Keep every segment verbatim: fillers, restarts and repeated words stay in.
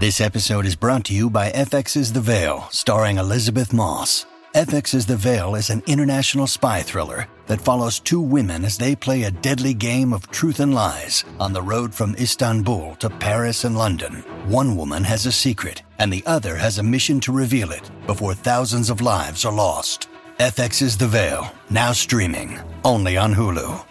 This episode is brought to you by F X's The Veil, starring Elizabeth Moss. F X's The Veil is an international spy thriller that follows two women as they play a deadly game of truth and lies on the road from Istanbul to Paris and London. One woman has a secret, and the other has a mission to reveal it before thousands of lives are lost. F X's The Veil, now streaming, only on Hulu.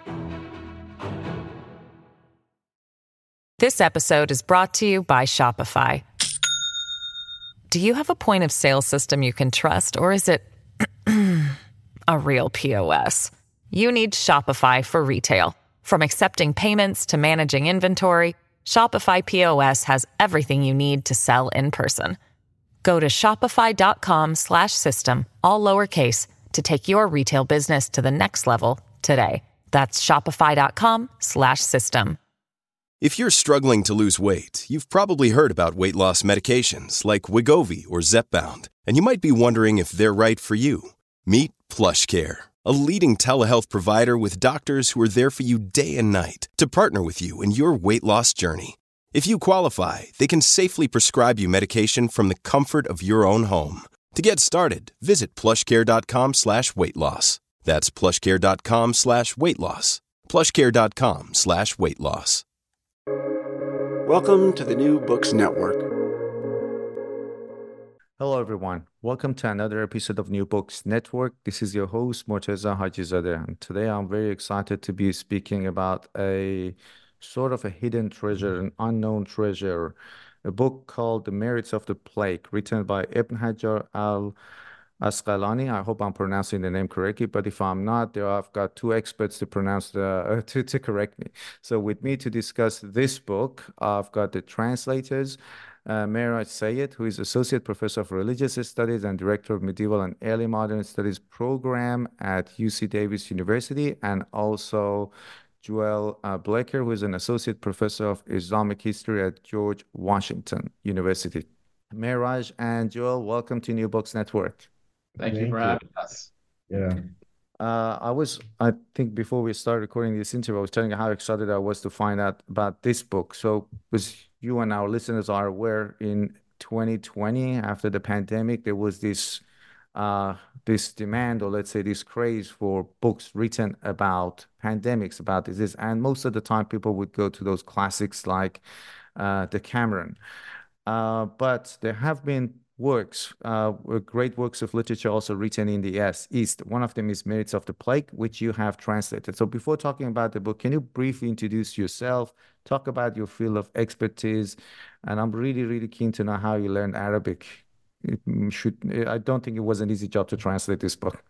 This episode is brought to you by Shopify. Do you have a point of sale system you can trust, or is it a real P O S? You need Shopify for retail. From accepting payments to managing inventory, Shopify P O S has everything you need to sell in person. Go to shopify.com slash system, all lowercase, to take your retail business to the next level today. That's shopify.com slash system. If you're struggling to lose weight, you've probably heard about weight loss medications like Wegovy or Zepbound, and you might be wondering if they're right for you. Meet PlushCare, a leading telehealth provider with doctors who are there for you day and night to partner with you in your weight loss journey. If you qualify, they can safely prescribe you medication from the comfort of your own home. To get started, visit plushcare.com slash weight loss. That's plushcare.com slash weight loss. plushcare.com slash weight loss. Welcome to the New Books Network. Hello, everyone. Welcome to another episode of New Books Network. This is your host, Morteza Hajizadeh. And today I'm very excited to be speaking about a sort of a hidden treasure, an unknown treasure, a book called The Merits of the Plague, written by Ibn Hajar al Asqalani. I hope I'm pronouncing the name correctly, but if I'm not, there I've got two experts to pronounce the uh, to, to correct me. So with me to discuss this book, I've got the translators, uh, Mehraj Sayed, who is Associate Professor of Religious Studies and Director of Medieval and Early Modern Studies Program at U C Davis University, and also Joel uh, Blecker, who is an Associate Professor of Islamic History at George Washington University. Mehraj and Joel, welcome to New Books Network. Thank you for having us. Yeah. Uh, I was, I think before we started recording this interview, I was telling you how excited I was to find out about this book. So, as you and our listeners are aware, in twenty twenty, after the pandemic, there was this, uh, this demand, or let's say this craze for books written about pandemics, about disease. And most of the time, people would go to those classics like uh, Decameron. Uh, but there have been works, uh, great works of literature also written in the East. One of them is Merits of the Plague, which you have translated. So before talking about the book, can you briefly introduce yourself, talk about your field of expertise? And I'm really, really keen to know how you learned Arabic. It should, I don't think it was an easy job to translate this book.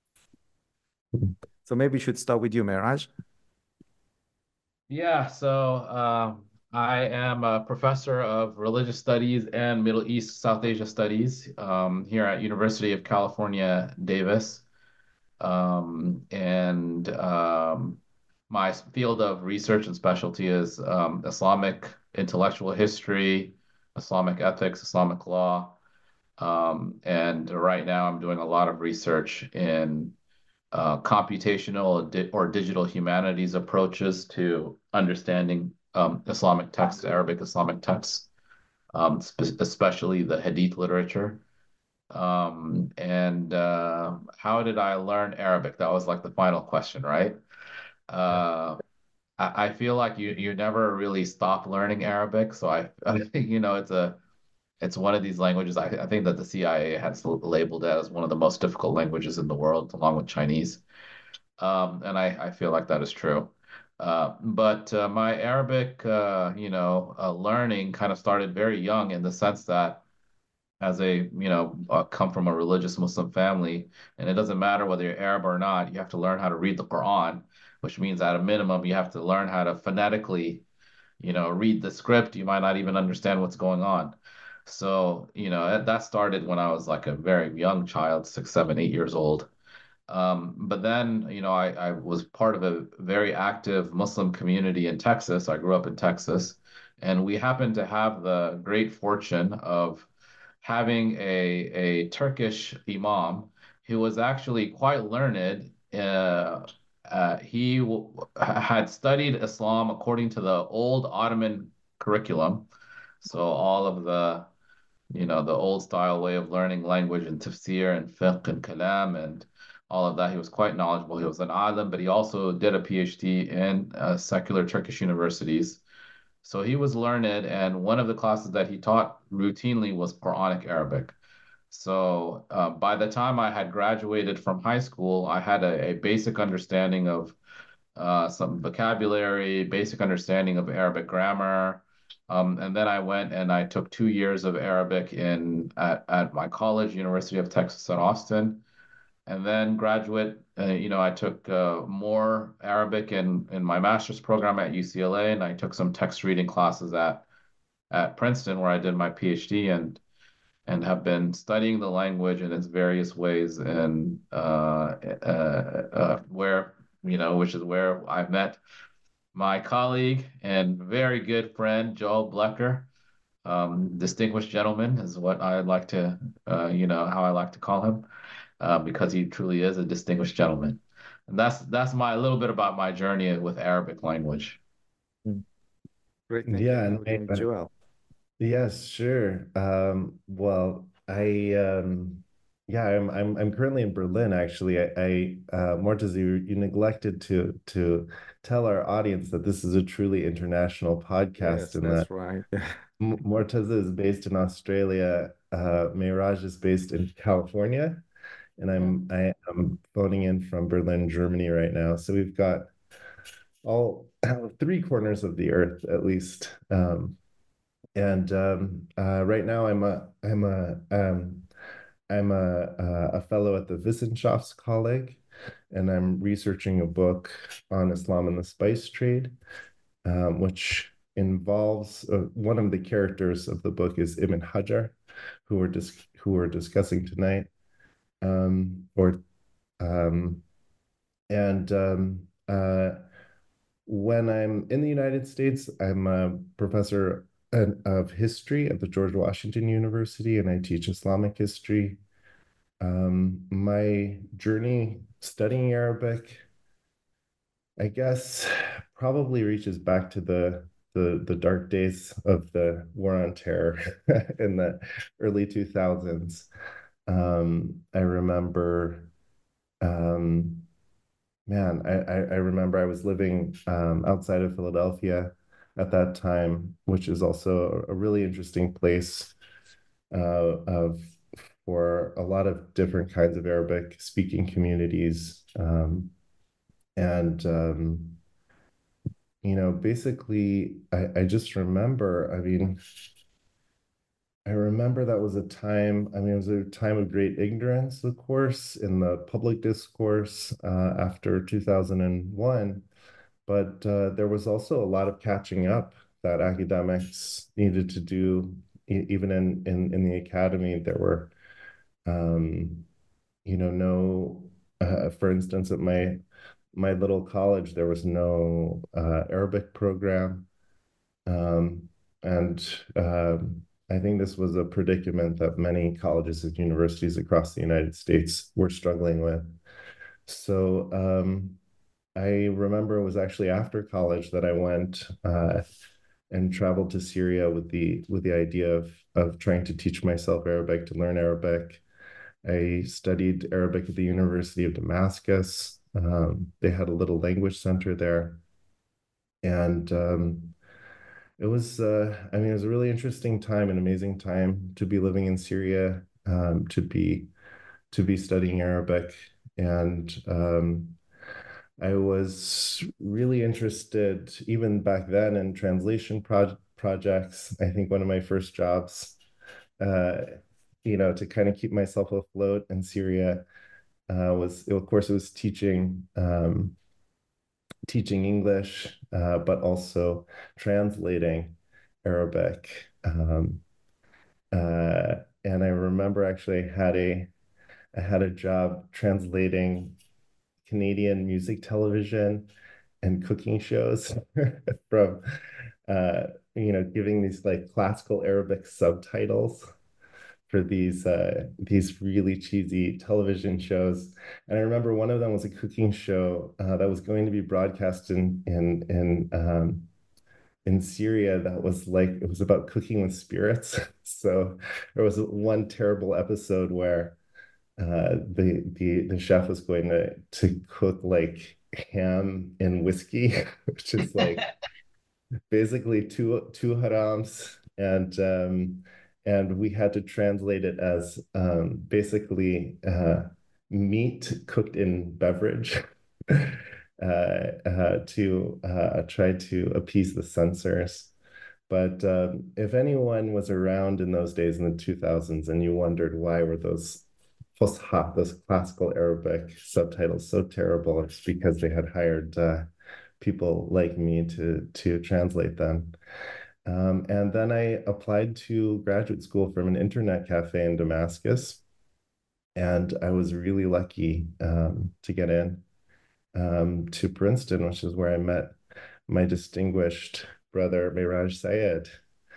So maybe we should start with you, Mehraj. Yeah, so um, I am a professor of religious studies and Middle East, South Asia studies um, here at University of California, Davis. Um, and um, my field of research and specialty is um, Islamic intellectual history, Islamic ethics, Islamic law. Um, and right now I'm doing a lot of research in uh, computational di- or digital humanities approaches to understanding Um, Islamic texts, Arabic Islamic texts, um, spe- especially the Hadith literature. Um, and uh, how did I learn Arabic? That was like the final question, right? Uh, I, I feel like you you never really stop learning Arabic, so I I think you know it's a it's one of these languages. I, I think that the C I A has labeled it as one of the most difficult languages in the world, along with Chinese. Um, and I, I feel like that is true. Uh, but uh, my Arabic, uh, you know, uh, learning kind of started very young in the sense that as a, you know, uh, come from a religious Muslim family, and it doesn't matter whether you're Arab or not, you have to learn how to read the Quran, which means at a minimum, you have to learn how to phonetically, you know, read the script. You might not even understand what's going on. So, you know, that that started when I was like a very young child, six, seven, eight years old. Um, but then, you know, I, I was part of a very active Muslim community in Texas. I grew up in Texas, and we happened to have the great fortune of having a, a Turkish imam who was actually quite learned. Uh, uh, he w- had studied Islam according to the old Ottoman curriculum. So all of the, you know, the old style way of learning language and tafsir and fiqh and kalam and all of that, he was quite knowledgeable. He was an alim, but he also did a PhD in uh, secular Turkish universities. So he was learned, and one of the classes that he taught routinely was Quranic Arabic. So uh, by the time I had graduated from high school, I had a, a basic understanding of uh, some vocabulary, basic understanding of Arabic grammar. Um, and then I went and I took two years of Arabic in at, at my college, University of Texas at Austin. And then graduate, uh, you know, I took uh, more Arabic in, in my master's program at U C L A, and I took some text reading classes at at Princeton, where I did my PhD, and and have been studying the language in its various ways, and uh, uh, uh, where, you know, which is where I met my colleague and very good friend, Joel Blecker. Um, distinguished gentleman is what I like to, uh, you know, how I like to call him, uh, because he truly is a distinguished gentleman. And that's that's my a little bit about my journey with Arabic language. Mm. Great. Thank you Yeah, for and I, everything, uh, Joel. yes, sure. Um, well, I um yeah, I'm I'm I'm currently in Berlin actually. I, I uh Morteza, you, you neglected to to tell our audience that this is a truly international podcast Yes, and that that's right. M- Morteza is based in Australia, uh Meiraj is based in California, and Yeah. I'm I am phoning in from Berlin, Germany right now. So we've got all three corners of the earth at least. Um and um, uh, right now, I'm a I'm a um, I'm a a a fellow at the Wissenschaftskolleg, and I'm researching a book on Islam and the spice trade, um, which involves uh, one of the characters of the book is Ibn Hajar, who we're dis who we're discussing tonight, um, or um, and um, uh, when I'm in the United States, I'm a professor of history at the George Washington University, and I teach Islamic history. Um, my journey studying Arabic, I guess, probably reaches back to the the the dark days of the War on Terror in the early two thousands. Um, I remember um, Man, I, I, I remember I was living um, outside of Philadelphia at that time, which is also a really interesting place uh, of for a lot of different kinds of Arabic speaking communities. Um, and um, you know, basically, I, I just remember, I mean, I remember that was a time, I mean, it was a time of great ignorance, of course, in the public discourse uh, after two thousand one. But uh, there was also a lot of catching up that academics needed to do, e- even in, in, in the academy. There were, um, you know, no, uh, for instance, at my my little college, there was no uh, Arabic program. Um, and um, I think this was a predicament that many colleges and universities across the United States were struggling with. So um, I remember it was actually after college that I went uh, and traveled to Syria with the with the idea of of trying to teach myself Arabic, to learn Arabic. I studied Arabic at the University of Damascus. Um, they had a little language center there, and um, it was, uh, I mean, it was a really interesting time, an amazing time to be living in Syria, um, to be to be studying Arabic, and um, I was really interested even back then in translation pro projects. I think one of my first jobs, uh, you know, to kind of keep myself afloat in Syria, uh, was, of course, it was teaching um, teaching English, uh, but also translating Arabic. Um, uh, and I remember actually I had a I had a job translating Canadian music television and cooking shows from uh, you know, giving these like classical Arabic subtitles for these uh, these really cheesy television shows. And I remember one of them was a cooking show uh, that was going to be broadcast in in in um, in Syria that was like, it was about cooking with spirits. So there was one terrible episode where uh, the the the chef was going to to cook like ham and whiskey, which is like basically two two harams, and um, and we had to translate it as um, basically uh, meat cooked in beverage. uh, uh, to uh, try to appease the censors. But um, if anyone was around in those days in the two thousands and you wondered why were those Fusha, those classical Arabic subtitles so terrible, it's because they had hired uh, people like me to to translate them. Um, and then I applied to graduate school from an internet cafe in Damascus, and I was really lucky um, to get in um, to Princeton, which is where I met my distinguished brother Meiraj Sayed.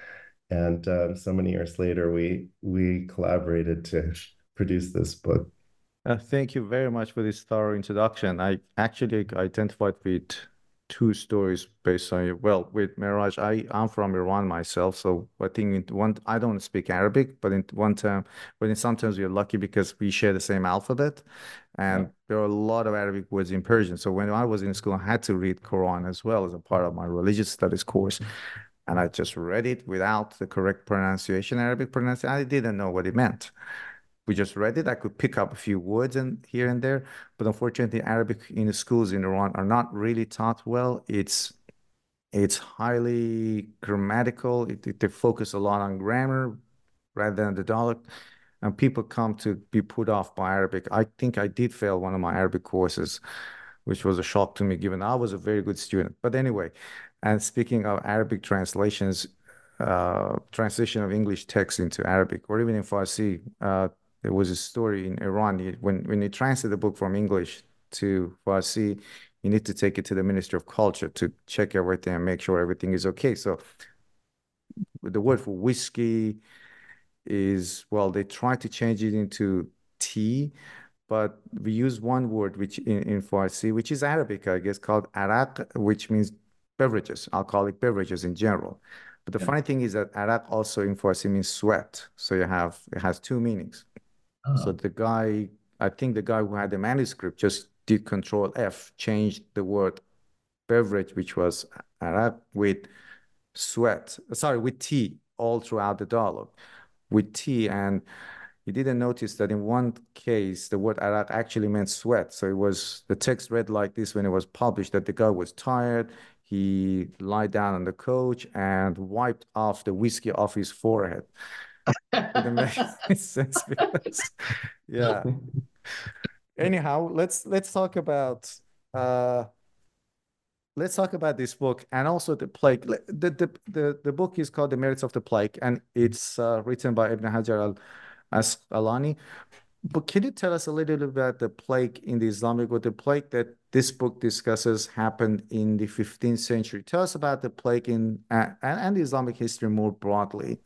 And um, so many years later, we we collaborated to produce this book. Uh, thank you very much for this thorough introduction. I actually identified with two stories based on you. Well, with Miraj, I I'm from Iran myself, so I think in one I don't speak Arabic, but in one term, but in sometimes we're lucky because we share the same alphabet, and Yeah. there are a lot of Arabic words in Persian. So when I was in school, I had to read Quran as well as a part of my religious studies course. And I just read it without the correct pronunciation, Arabic pronunciation. I didn't know what it meant. We just read it. I could pick up a few words and here and there, but unfortunately, Arabic in the schools in Iran are not really taught well. It's it's highly grammatical. It, it- they focus a lot on grammar rather than the dialect, and people come to be put off by Arabic. I think I did fail one of my Arabic courses, which was a shock to me, given I was a very good student. But anyway, and speaking of Arabic translations, uh, translation of English text into Arabic, or even in Farsi, uh, there was a story in Iran. You, when when you translate the book from English to Farsi, you need to take it to the Ministry of Culture to check everything and make sure everything is okay. So the word for whiskey is, well, they try to change it into tea, but we use one word which in, in Farsi, which is Arabic, I guess, called arak, which means beverages, alcoholic beverages in general. But the Yeah. funny thing is that arak also in Farsi means sweat. So you have, it has two meanings. So Oh. the guy, I think the guy who had the manuscript just did control F, changed the word beverage, which was arak, with sweat, sorry, with tea all throughout the dialogue, with tea. And he didn't notice that in one case, the word arak actually meant sweat. So it was, the text read like this when it was published, that the guy was tired. He lied down on the couch and wiped off the whiskey off his forehead. It didn't make any sense because, yeah. Anyhow, let's let's talk about uh let's talk about this book and also the plague. Le- The the the, the book is called The Merits of the Plague, and it's uh, written by Ibn Hajar al Asqalani. But can you tell us a little bit about the plague in the Islamic world? The plague that this book discusses happened in the fifteenth century. Tell us about the plague in uh, and, and the Islamic history more broadly,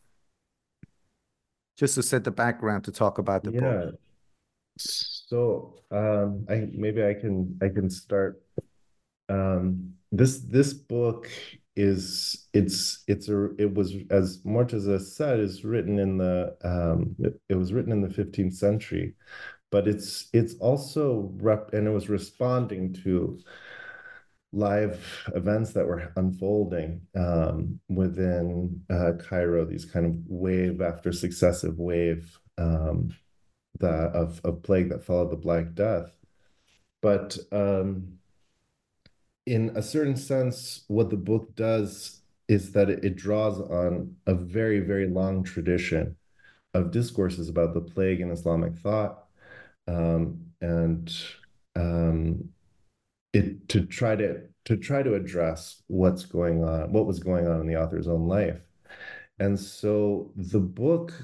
just to set the background to talk about the book. Yeah. So um, I maybe I can I can start. Um, this this book is it's it's a it was, as Mortaza said, is written in the um, it, it was written in the fifteenth century, but it's it's also rep and it was responding to live events that were unfolding um, within uh, Cairo, these kind of wave after successive wave um, the of of plague that followed the Black Death. But um, in a certain sense, what the book does is that it, it draws on a very, very long tradition of discourses about the plague in Islamic thought, um, and um, it to try to to try to address what's going on, what was going on in the author's own life. And so the book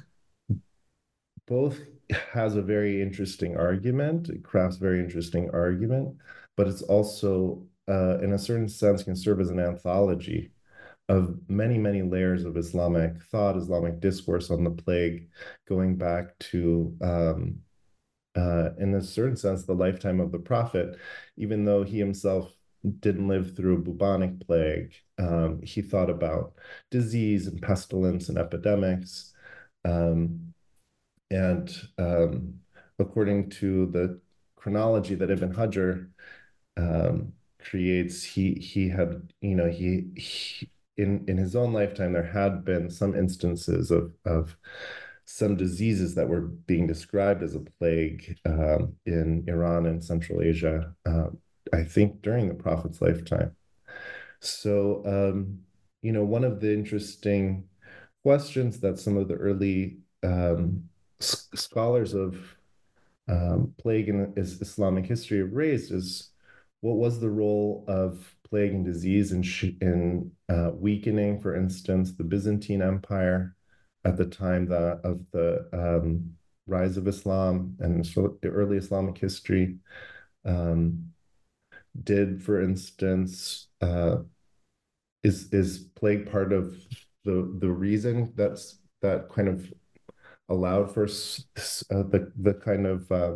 both has a very interesting argument, it crafts very interesting argument, but it's also, uh, in a certain sense, can serve as an anthology of many, many layers of Islamic thought, Islamic discourse on the plague, going back to, um, uh, in a certain sense, the lifetime of the Prophet, even though he himself didn't live through a bubonic plague. Um, he thought about disease and pestilence and epidemics. Um, and um, according to the chronology that Ibn Hajar um, creates, he he had, you know, he, he in in his own lifetime there had been some instances of of some diseases that were being described as a plague um, in Iran and Central Asia, uh, I think during the Prophet's lifetime. So, um, you know, one of the interesting questions that some of the early um, scholars of um, plague in is Islamic history have raised is what was the role of plague and disease in, in uh, weakening, for instance, the Byzantine Empire at the time the, of the um, rise of Islam and so the early Islamic history. Um, did, for instance, uh, is is plague part of the the reason that's that kind of allowed for uh, the the kind of uh,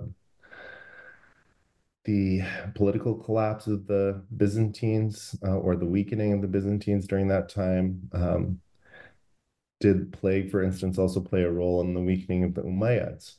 the political collapse of the Byzantines uh, or the weakening of the Byzantines during that time? Um, did plague, for instance, also play a role in the weakening of the Umayyads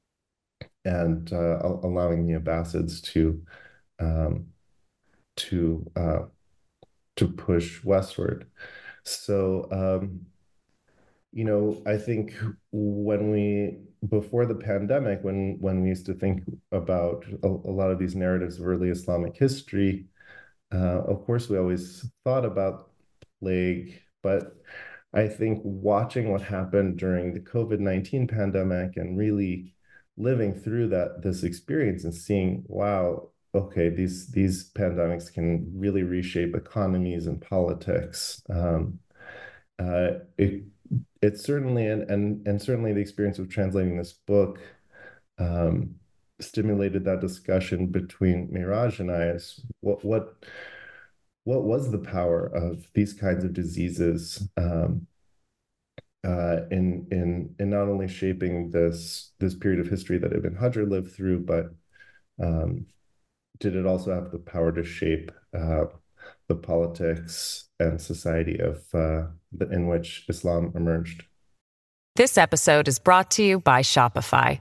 and uh, allowing the Abbasids to um, to uh, to push westward? So, um, you know, I think when we before the pandemic, when when we used to think about a, a lot of these narratives of early Islamic history, uh, of course, we always thought about plague, but I think watching what happened during the COVID nineteen pandemic and really living through that this experience and seeing, wow, okay, these these pandemics can really reshape economies and politics. Um, uh, it it certainly and and and certainly the experience of translating this book um, stimulated that discussion between Miraj and I as what what what was the power of these kinds of diseases um, uh, in in in not only shaping this this period of history that Ibn Hajar lived through, but um, did it also have the power to shape uh, the politics and society of uh, the, in which Islam emerged? This episode is brought to you by Shopify.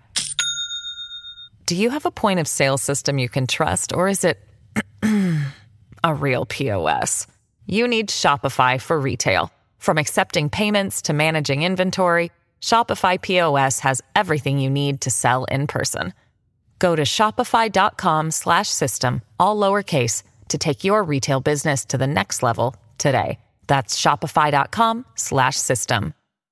Do you have a point of sale system you can trust, or is it a real P O S? You need Shopify for retail. From accepting payments to managing inventory, Shopify P O S has everything you need to sell in person. Go to shopify.com slash system, all lowercase, to take your retail business to the next level today. That's shopify.com slash system.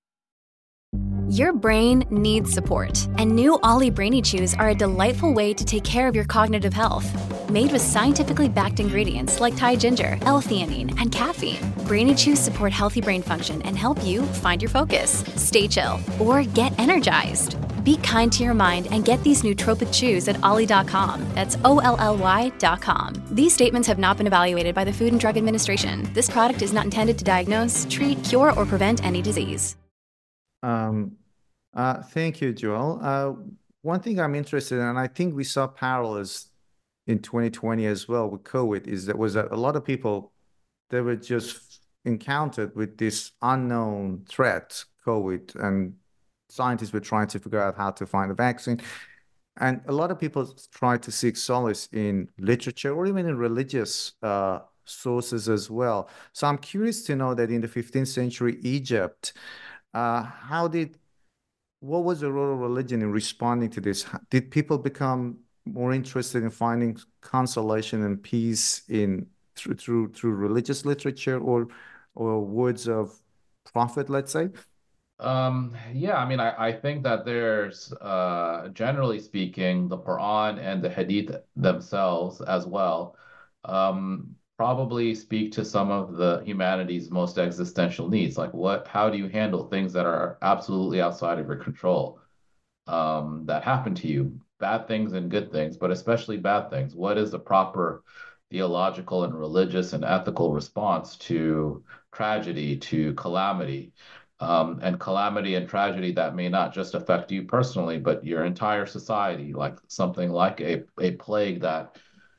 Your brain needs support, and new Ollie Brainy Chews are a delightful way to take care of your cognitive health. Made with scientifically backed ingredients like Thai ginger, L-theanine, and caffeine, Brainy Chews support healthy brain function and help you find your focus, stay chill, or get energized. Be kind to your mind and get these nootropic chews at ollie dot com. That's O L L Y dot com. These statements have not been evaluated by the Food and Drug Administration. This product is not intended to diagnose, treat, cure, or prevent any disease. Um, uh, thank you, Joel. Uh, one thing I'm interested in, and I think we saw parallels in twenty twenty as well with COVID, is that was that a lot of people, they were just encountered with this unknown threat, COVID, and scientists were trying to figure out how to find a vaccine. And a lot of people try to seek solace in literature or even in religious uh, sources as well. So I'm curious to know that in the fifteenth century Egypt, uh, how did, what was the role of religion in responding to this? Did people become more interested in finding consolation and peace in through through, through religious literature or or words of prophet, let's say? Um, yeah, I mean, I, I think that there's, uh, generally speaking, the Quran and the Hadith themselves as well, um, probably speak to some of the humanity's most existential needs. Like what, how do you handle things that are absolutely outside of your control, um, that happen to you? Bad things and good things, but especially bad things. What is the proper theological and religious and ethical response to tragedy, to calamity? Um, and calamity and tragedy that may not just affect you personally, but your entire society, like something like a, a plague that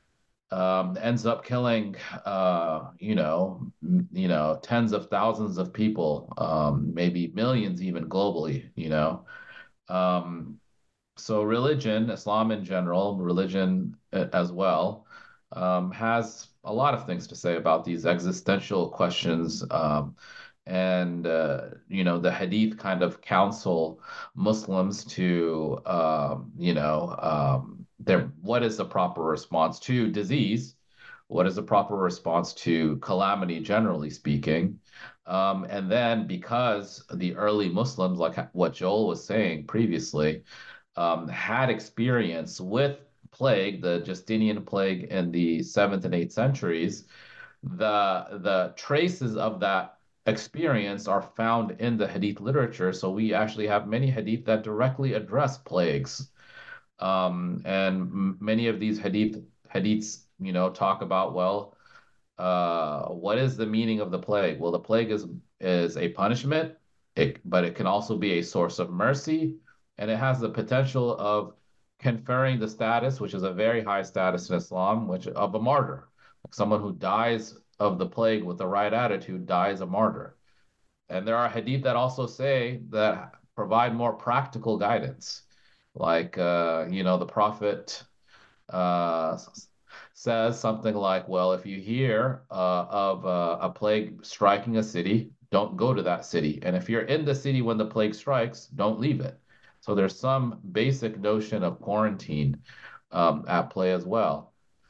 um, ends up killing, uh, you know, m- you know, tens of thousands of people, um, maybe millions even globally, you know. Um, so religion, Islam in general, religion uh, as well, um, has a lot of things to say about these existential questions. Um, and uh, you know, the Hadith kind of counsel Muslims to, um, you know, um, their what is the proper response to disease? What is the proper response to calamity, generally speaking? Um, and then because the early Muslims, like what Joel was saying previously, um, had experience with plague, the Justinian plague in the seventh and eighth centuries, the the traces of that experience are found in the Hadith literature. So we actually have many Hadith that directly address plagues, um, and m- many of these Hadith Hadiths, you know, talk about, well, uh, what is the meaning of the plague? Well, the plague is is a punishment, it, but it can also be a source of mercy, and it has the potential of conferring the status, which is a very high status in Islam, which of a martyr. Like someone who dies of the plague with the right attitude dies a martyr. And there are hadith that also say that provide more practical guidance, like uh, you know, the Prophet uh, says something like, well, if you hear uh, of uh, a plague striking a city, don't go to that city. And if you're in the city when the plague strikes, don't leave it. So there's some basic notion of quarantine um, at play as well.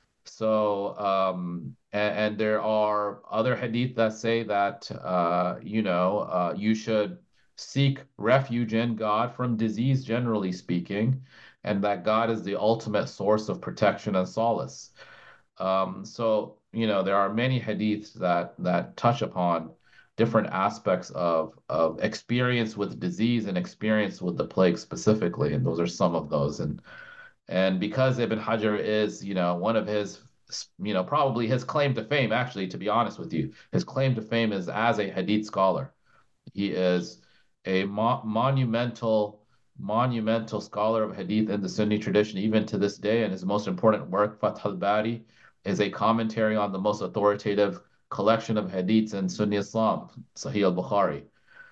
So, um, and, and there are other hadith that say that, uh, you know, uh, you should seek refuge in God from disease, generally speaking, and that God is the ultimate source of protection and solace. Um, so, you know, there are many hadiths that that touch upon different aspects of of experience with disease and experience with the plague specifically, and those are some of those. And and because Ibn Hajar is, you know, one of his, you know, probably his claim to fame, actually, to be honest with you, his claim to fame is as a hadith scholar. He is a mo monumental, monumental scholar of hadith in the Sunni tradition, even to this day. And his most important work, Fath al-Bari, is a commentary on the most authoritative collection of hadiths in Sunni Islam, Sahih al-Bukhari.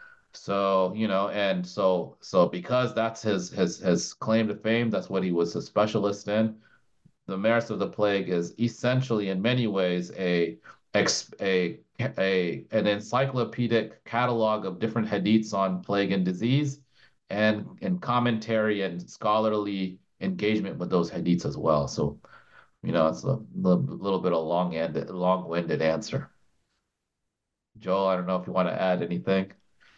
So, you know, and so so because that's his his his claim to fame, that's what he was a specialist in. The Merits of the Plague is essentially in many ways a ex a a an encyclopedic catalog of different hadiths on plague and disease, and and commentary and scholarly engagement with those hadiths as well. So, you know, it's a little, little bit of long-ended, long-winded answer. Joel, I don't know if you want to add anything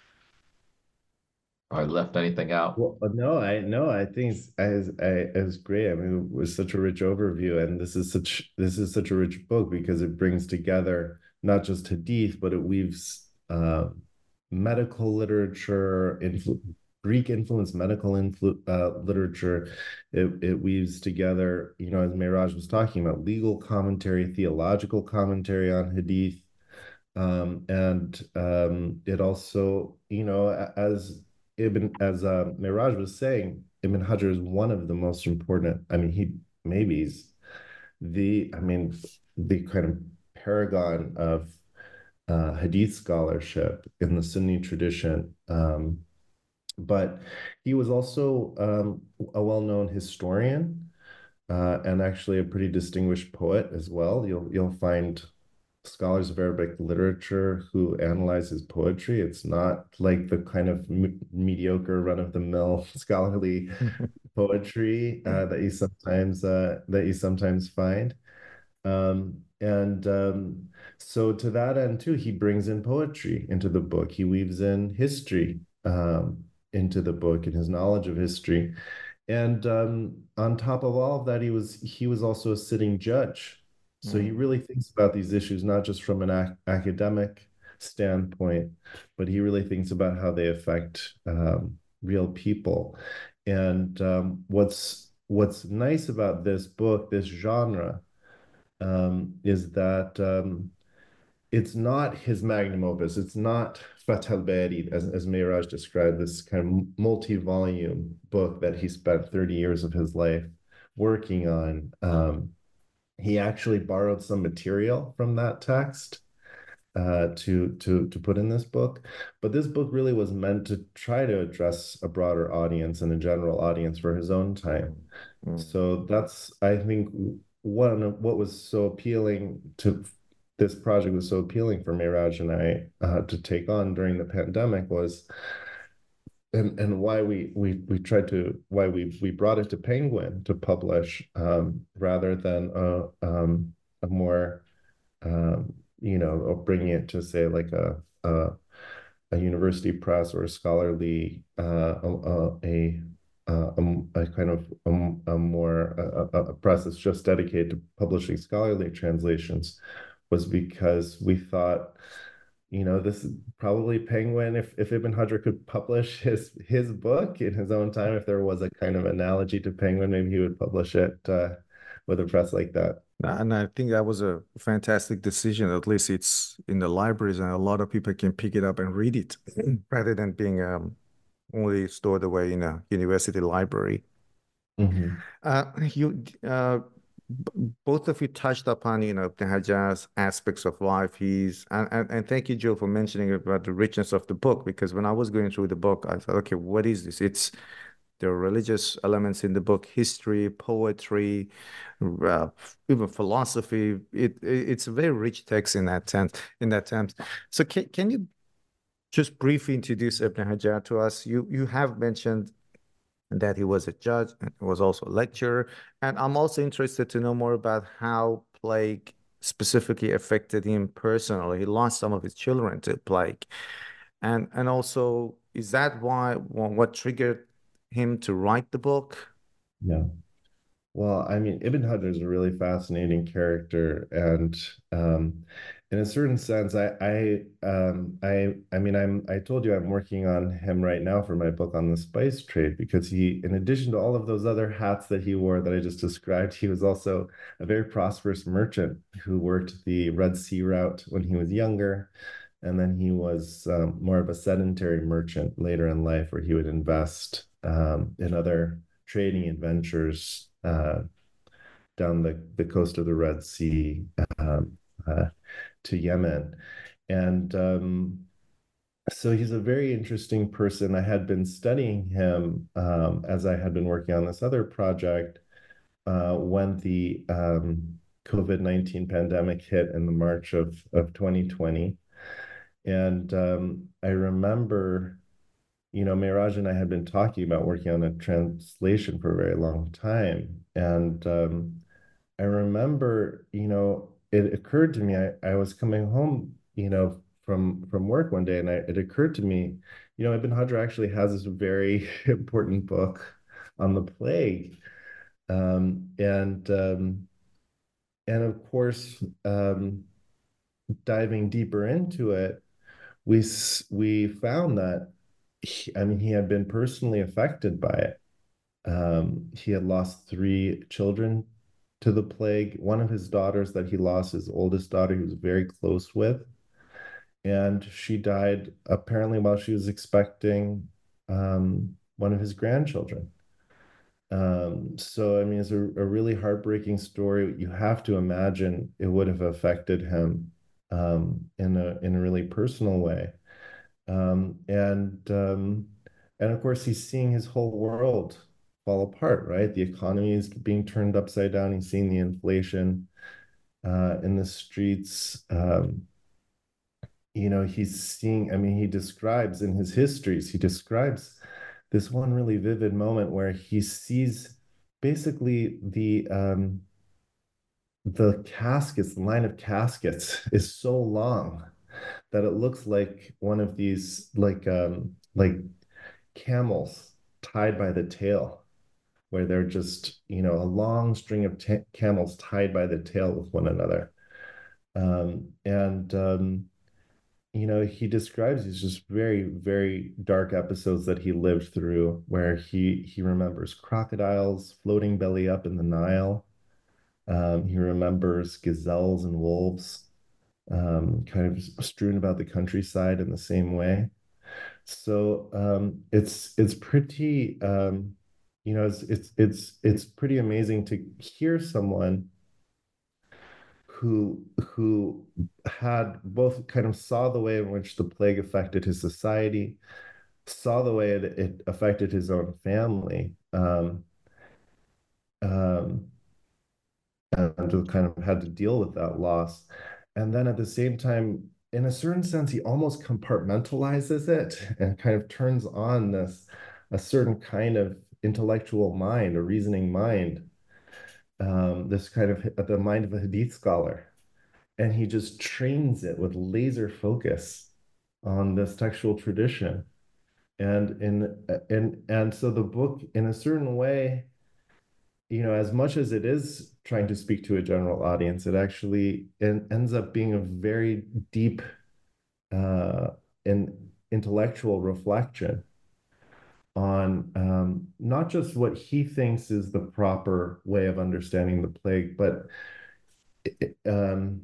or I left anything out. Well, uh, no, I no, I think it's as I as great. I mean, it was such a rich overview, and this is such this is such a rich book because it brings together not just hadith, but it weaves uh, medical literature, influ Greek influenced medical influ uh, literature. It it weaves together, you know, as Mehraj was talking about, legal commentary, theological commentary on hadith. Um, and um, it also, you know, as Ibn, as uh, Miraj was saying, Ibn Hajar is one of the most important. I mean, he maybe he's the, I mean, the kind of paragon of uh, Hadith scholarship in the Sunni tradition. Um, but he was also um, a well-known historian uh, and actually a pretty distinguished poet as well. You'll you'll find scholars of Arabic literature who analyze his poetry. It's not like the kind of m mediocre run-of-the-mill scholarly poetry uh, that you sometimes uh, that you sometimes find. Um, and um, so to that end too, he brings in poetry into the book. He weaves in history um, into the book and his knowledge of history. And um, on top of all of that, he was he was also a sitting judge. So he Mm. really thinks about these issues not just from an ac academic standpoint, but he really thinks about how they affect um, real people. And um, what's what's nice about this book, this genre, um, is that um, it's not his magnum opus. It's not Fath al-Bari, as, as Mehraj described, this kind of multi-volume book that he spent thirty years of his life working on. Um, he actually borrowed some material from that text uh, to to to put in this book. But this book really was meant to try to address a broader audience and a general audience for his own time. Mm. So that's, I think, one of what was so appealing to this project was so appealing for Mehraj and I uh, to take on during the pandemic was, and and why we we we tried to why we we brought it to Penguin to publish um, rather than a um, a more um, you know, or bringing it to say like a a, a university press or a scholarly uh, a, a uh, a, a kind of a, a more a, a press that's just dedicated to publishing scholarly translations was because we thought, you know, this is probably Penguin. If if Ibn Hajar could publish his his book in his own time, if there was a kind of analogy to Penguin, maybe he would publish it uh, with a press like that. And I think that was a fantastic decision. At least it's in the libraries, and a lot of people can pick it up and read it rather than being um, only stored away in a university library. Mm-hmm. Uh, you, uh, b- both of you touched upon, you know, Ibn Hajar's aspects of life. He's and, and, and thank you, Joe, for mentioning about the richness of the book. Because when I was going through the book, I thought, okay, what is this? It's There are religious elements in the book, history, poetry, uh, even philosophy. It, it it's a very rich text in that sense. In that sense, so can can you just briefly introduce Ibn Hajar to us? You you have mentioned that he was a judge and he was also a lecturer, and I'm also interested to know more about how plague specifically affected him personally. He lost some of his children to plague, and and also is that why what triggered him to write the book? Yeah. Well, I mean, Ibn Hajar is a really fascinating character, and um, in a certain sense, I, I, um, I, I mean, I'm, I told you I'm working on him right now for my book on the spice trade because he, in addition to all of those other hats that he wore that I just described, he was also a very prosperous merchant who worked the Red Sea route when he was younger, and then he was um, more of a sedentary merchant later in life, where he would invest um, in other trading adventures uh, down the, the coast of the Red Sea um, uh, to Yemen. And um, so he's a very interesting person. I had been studying him um, as I had been working on this other project uh, when the um, COVID nineteen pandemic hit in the March of, of twenty twenty. And um, I remember, you know, Mehraj and I had been talking about working on a translation for a very long time. And um, I remember, you know, it occurred to me, I, I was coming home, you know, from from work one day, and I, it occurred to me, you know, Ibn Hajar actually has this very important book on the plague. Um, and um, and of course, um, diving deeper into it, we we found that he, I mean, he had been personally affected by it. Um, he had lost three children to the plague. One of his daughters that he lost, his oldest daughter, he was very close with, and she died apparently while she was expecting um, one of his grandchildren. Um, so, I mean, it's a, a really heartbreaking story. You have to imagine it would have affected him um, in a in a really personal way. Um, and um, and of course, he's seeing his whole world fall apart, right? The economy is being turned upside down. He's seeing the inflation uh, in the streets. Um, you know, he's seeing, I mean, he describes in his histories, he describes this one really vivid moment where he sees basically the um, the caskets, the line of caskets is so long that it looks like one of these like um like camels tied by the tail, where they're just, you know, a long string of ta camels tied by the tail with one another. Um, and um, you know, he describes these just very, very dark episodes that he lived through, where he he remembers crocodiles floating belly up in the Nile. Um, he remembers gazelles and wolves um, kind of strewn about the countryside in the same way. So um, it's it's pretty um, you know it's it's it's it's pretty amazing to hear someone who who had both kind of saw the way in which the plague affected his society, saw the way it, it affected his own family, um, um, and kind of had to deal with that loss. And then at the same time, in a certain sense, he almost compartmentalizes it and kind of turns on this a certain kind of intellectual mind, a reasoning mind, um, this kind of the mind of a Hadith scholar. And he just trains it with laser focus on this textual tradition. And in and and so the book, in a certain way, you know, as much as it is trying to speak to a general audience, it actually en- ends up being a very deep uh, and intellectual reflection on um, not just what he thinks is the proper way of understanding the plague, but um,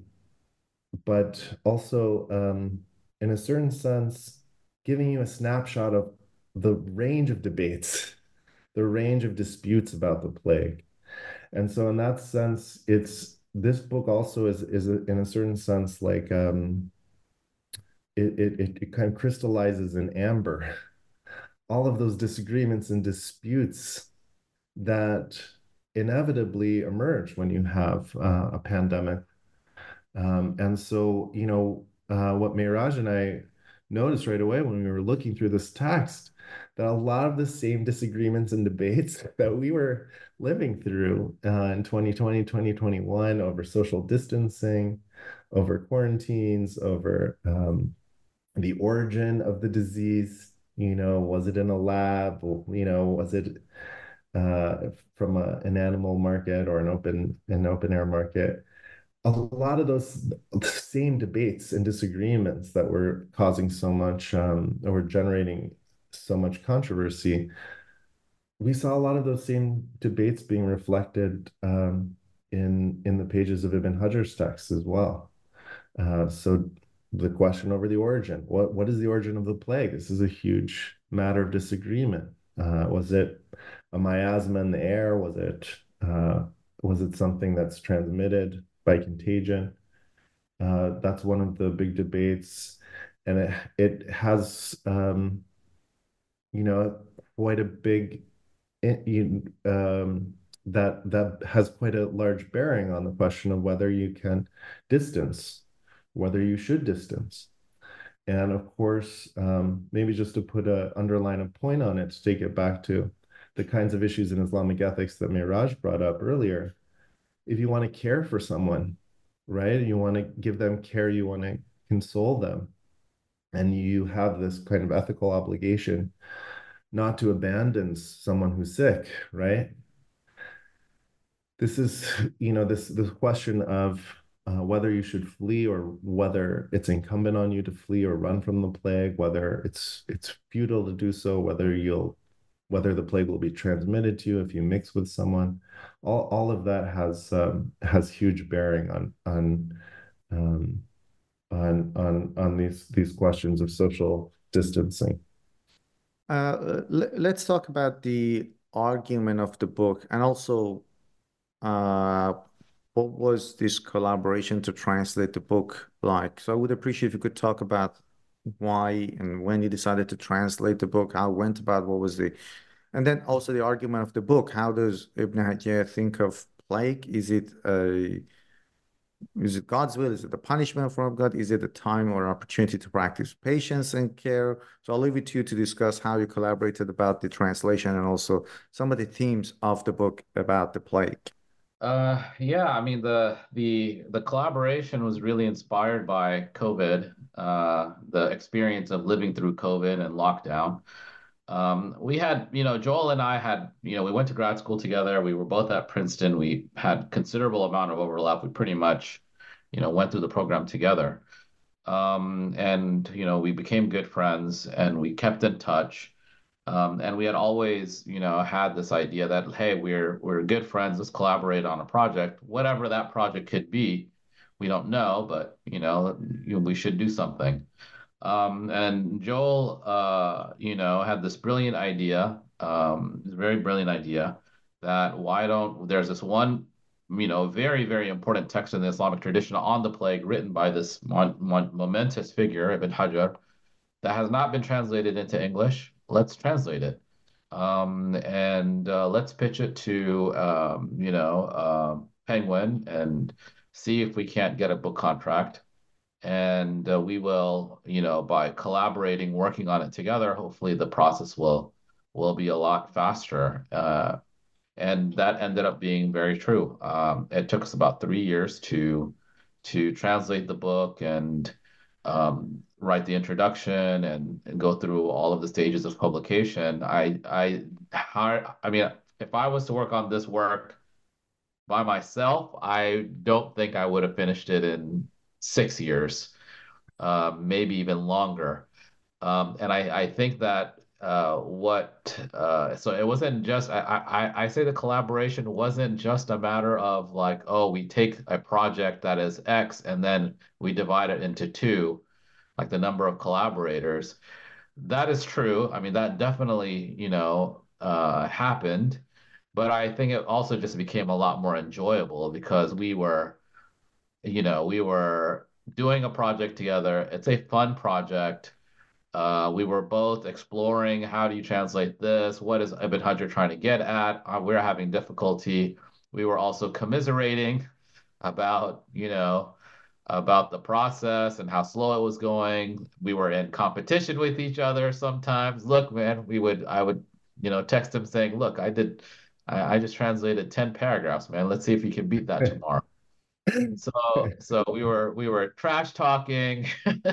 but also um, in a certain sense, giving you a snapshot of the range of debates, the range of disputes about the plague. And so in that sense, it's this book also is is a, in a certain sense like um, it, it it kind of crystallizes in amber all of those disagreements and disputes that inevitably emerge when you have uh, a pandemic. Um, and so, you know, uh, what Mehraj and I noticed right away when we were looking through this text, that a lot of the same disagreements and debates that we were living through uh, in twenty twenty, twenty twenty-one over social distancing, over quarantines, over um, the origin of the disease. You know, was it in a lab? You know, was it uh, from a, an animal market or an open an open air market? A lot of those same debates and disagreements that were causing so much, um, or were generating so much controversy, we saw a lot of those same debates being reflected um, in in the pages of Ibn Hajar's texts as well. Uh, so the question over the origin, what what is the origin of the plague? This is a huge matter of disagreement. Uh, was it a miasma in the air? Was it uh, was it something that's transmitted by contagion? Uh, that's one of the big debates, and it it has um, you know quite a big um, that that has quite a large bearing on the question of whether you can distance, whether you should distance. And of course, um, maybe just to put a underline a point on it, to take it back to the kinds of issues in Islamic ethics that Mehraj brought up earlier. If you want to care for someone, right? You want to give them care, you want to console them, and you have this kind of ethical obligation not to abandon someone who's sick, right? This is, you know, this this question of uh, whether you should flee or whether it's incumbent on you to flee or run from the plague, whether it's it's futile to do so, whether you'll whether the plague will be transmitted to you if you mix with someone. All all of that has um, has huge bearing on on um, on on on these these questions of social distancing. Uh, l- let's talk about the argument of the book and also uh, what was this collaboration to translate the book like? So I would appreciate if you could talk about why and when you decided to translate the book, how it went about, what was the, and then also the argument of the book. How does Ibn Hajar think of plague? Is it a Is it God's will? Is it the punishment from God? Is it a time or opportunity to practice patience and care? So I'll leave it to you to discuss how you collaborated about the translation and also some of the themes of the book about the plague. Uh, yeah, I mean the the the collaboration was really inspired by COVID, uh, the experience of living through COVID and lockdown. Um, we had, you know, Joel and I had, you know, we went to grad school together. We were both at Princeton. We had considerable amount of overlap. We pretty much, you know, went through the program together. Um, and, you know, we became good friends and we kept in touch. Um, and we had always, you know, had this idea that, hey, we're we're good friends. Let's collaborate on a project, whatever that project could be. We don't know, but you know, you know, we should do something. Um, and Joel, uh, you know, had this brilliant idea, um, this very brilliant idea that why don't there's this one you know, very, very important text in the Islamic tradition on the plague, written by this mon mon momentous figure, Ibn Hajar, that has not been translated into English. Let's translate it. Um, and uh, let's pitch it to, um, you know, um, Penguin and see if we can't get a book contract. And uh, we will, you know, by collaborating, working on it together, hopefully the process will will be a lot faster. Uh, and that ended up being very true. Um, it took us about three years to to translate the book and um, write the introduction and, and go through all of the stages of publication. I I I mean, if I was to work on this work by myself, I don't think I would have finished it in six years, uh, maybe even longer. Um, and I, I think that uh, what uh, so it wasn't just I, I I say the collaboration wasn't just a matter of like, oh, we take a project that is X and then we divide it into two, like the number of collaborators. That is true. I mean, that definitely, you know, uh, happened, but I think it also just became a lot more enjoyable because we were, you know, we were doing a project together. It's a fun project. Uh, we were both exploring how do you translate this? What is Ibn Hajar trying to get at? Uh, we're having difficulty. We were also commiserating about, you know, about the process and how slow it was going. We were in competition with each other sometimes. Look, man, we would, I would, you know, text him saying, look, I did, I, I just translated ten paragraphs, man. Let's see if you can beat that tomorrow. So, so we were, we were trash talking.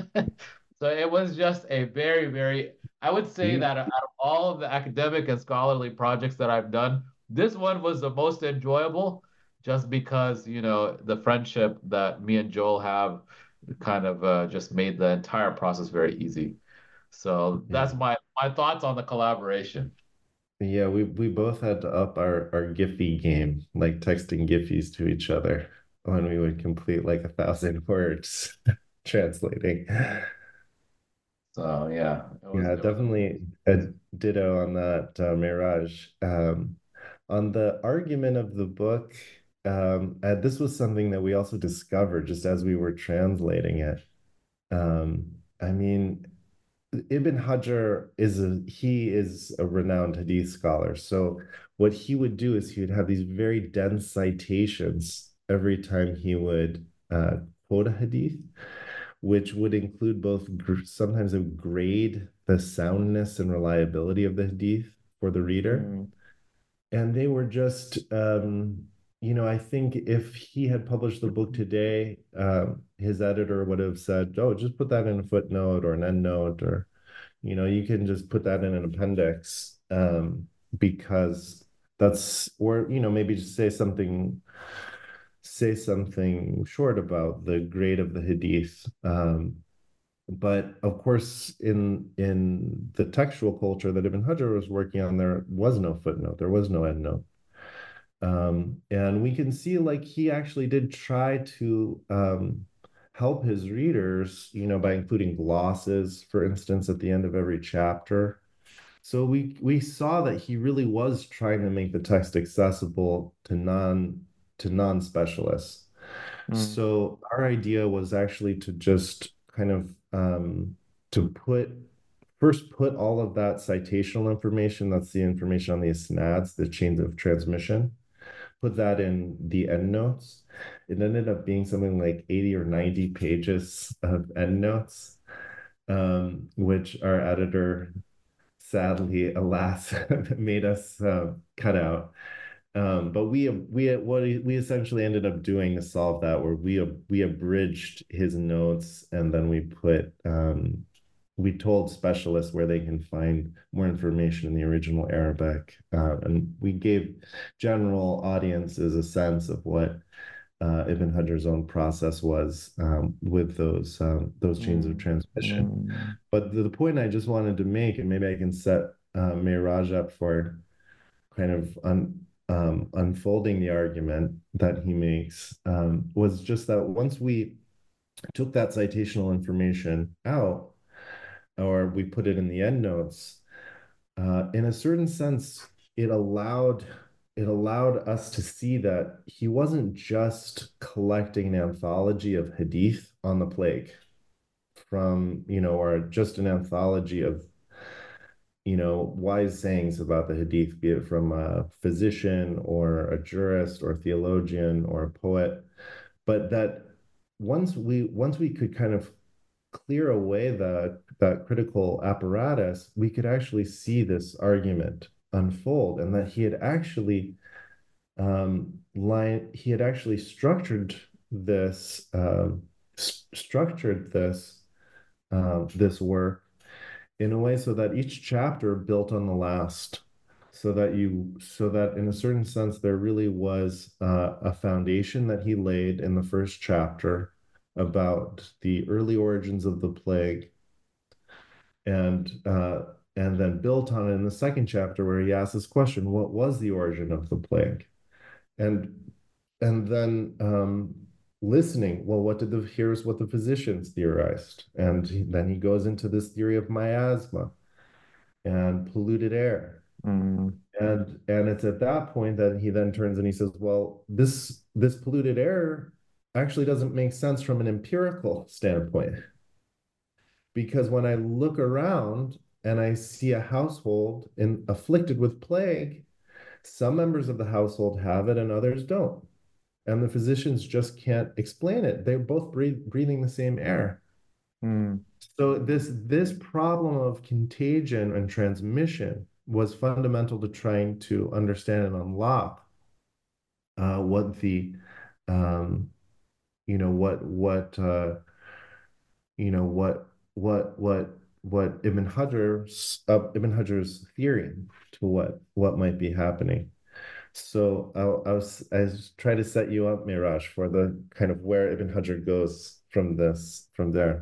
So it was just a very, very, I would say You, that out of all of the academic and scholarly projects that I've done, this one was the most enjoyable just because, you know, the friendship that me and Joel have kind of uh, just made the entire process very easy. So yeah. that's my my thoughts on the collaboration. Yeah, we we both had to up our our Giphy game, like texting Giphies to each other when we would complete like a thousand words translating. So yeah, it was Yeah, it was definitely a ditto on that, uh, Mirage. Um, on the argument of the book, um, uh, this was something that we also discovered just as we were translating it. Um, I mean, Ibn Hajar is a he is a renowned hadith scholar. So what he would do is he would have these very dense citations every time he would uh, quote a hadith, which would include both gr- sometimes it would grade the soundness and reliability of the hadith for the reader. Mm, And they were just um, you know, I think if he had published the book today, um, his editor would have said, "Oh, just put that in a footnote or an endnote, or you know, you can just put that in an appendix um, because that's, or you know, maybe just say something, say something short about the grade of the hadith." Um, but of course, in in the textual culture that Ibn Hajar was working on, there was no footnote, there was no endnote. Um, and we can see like he actually did try to um, help his readers, you know, by including glosses, for instance, at the end of every chapter. So we we saw that he really was trying to make the text accessible to non to non-specialists. mm, So our idea was actually to just kind of um, to put first put all of that citational information, that's the information on the isnads, the chains of transmission, put that in the endnotes. It ended up being something like eighty or ninety pages of endnotes, um, which our editor sadly, alas, made us uh, cut out. Um, but we we what we essentially ended up doing to solve that, where we we abridged his notes, and then we put um, we told specialists where they can find more information in the original Arabic, uh, and we gave general audiences a sense of what uh, Ibn Hajar's own process was um, with those um, those chains of mm, transmission. mm, But the, the point I just wanted to make, and maybe I can set uh, Mehraj up for kind of un, um, unfolding the argument that he makes, um, was just that once we took that citational information out, or we put it in the endnotes, uh, in a certain sense, it allowed it allowed us to see that he wasn't just collecting an anthology of hadith on the plague from, you know, or just an anthology of, you know, wise sayings about the hadith, be it from a physician or a jurist or a theologian or a poet, but that once we once we could kind of clear away the that critical apparatus, we could actually see this argument unfold, and that he had actually um, line he had actually structured this um, st structured this uh, this work in a way so that each chapter built on the last, so that you so that in a certain sense there really was uh, a foundation that he laid in the first chapter about the early origins of the plague, and uh, and then built on it in the second chapter where he asks this question: what was the origin of the plague? And and then um, listening, well, what did the here's what the physicians theorized, and he, then he goes into this theory of miasma and polluted air. Mm. And and it's at that point that he then turns and he says, well, this this polluted air actually doesn't make sense from an empirical standpoint. Because when I look around and I see a household in, afflicted with plague, some members of the household have it and others don't. And the physicians just can't explain it. They're both breathe, breathing the same air. Mm. So this, this problem of contagion and transmission was fundamental to trying to understand and unlock uh, what the, um, you know, what, what, uh, you know, what, what, what, what Ibn Hajar's, uh, Ibn Hajar's theory to what, what might be happening. So I, I was, I was trying to set you up, Miraj, for the kind of where Ibn Hajar goes from this, from there.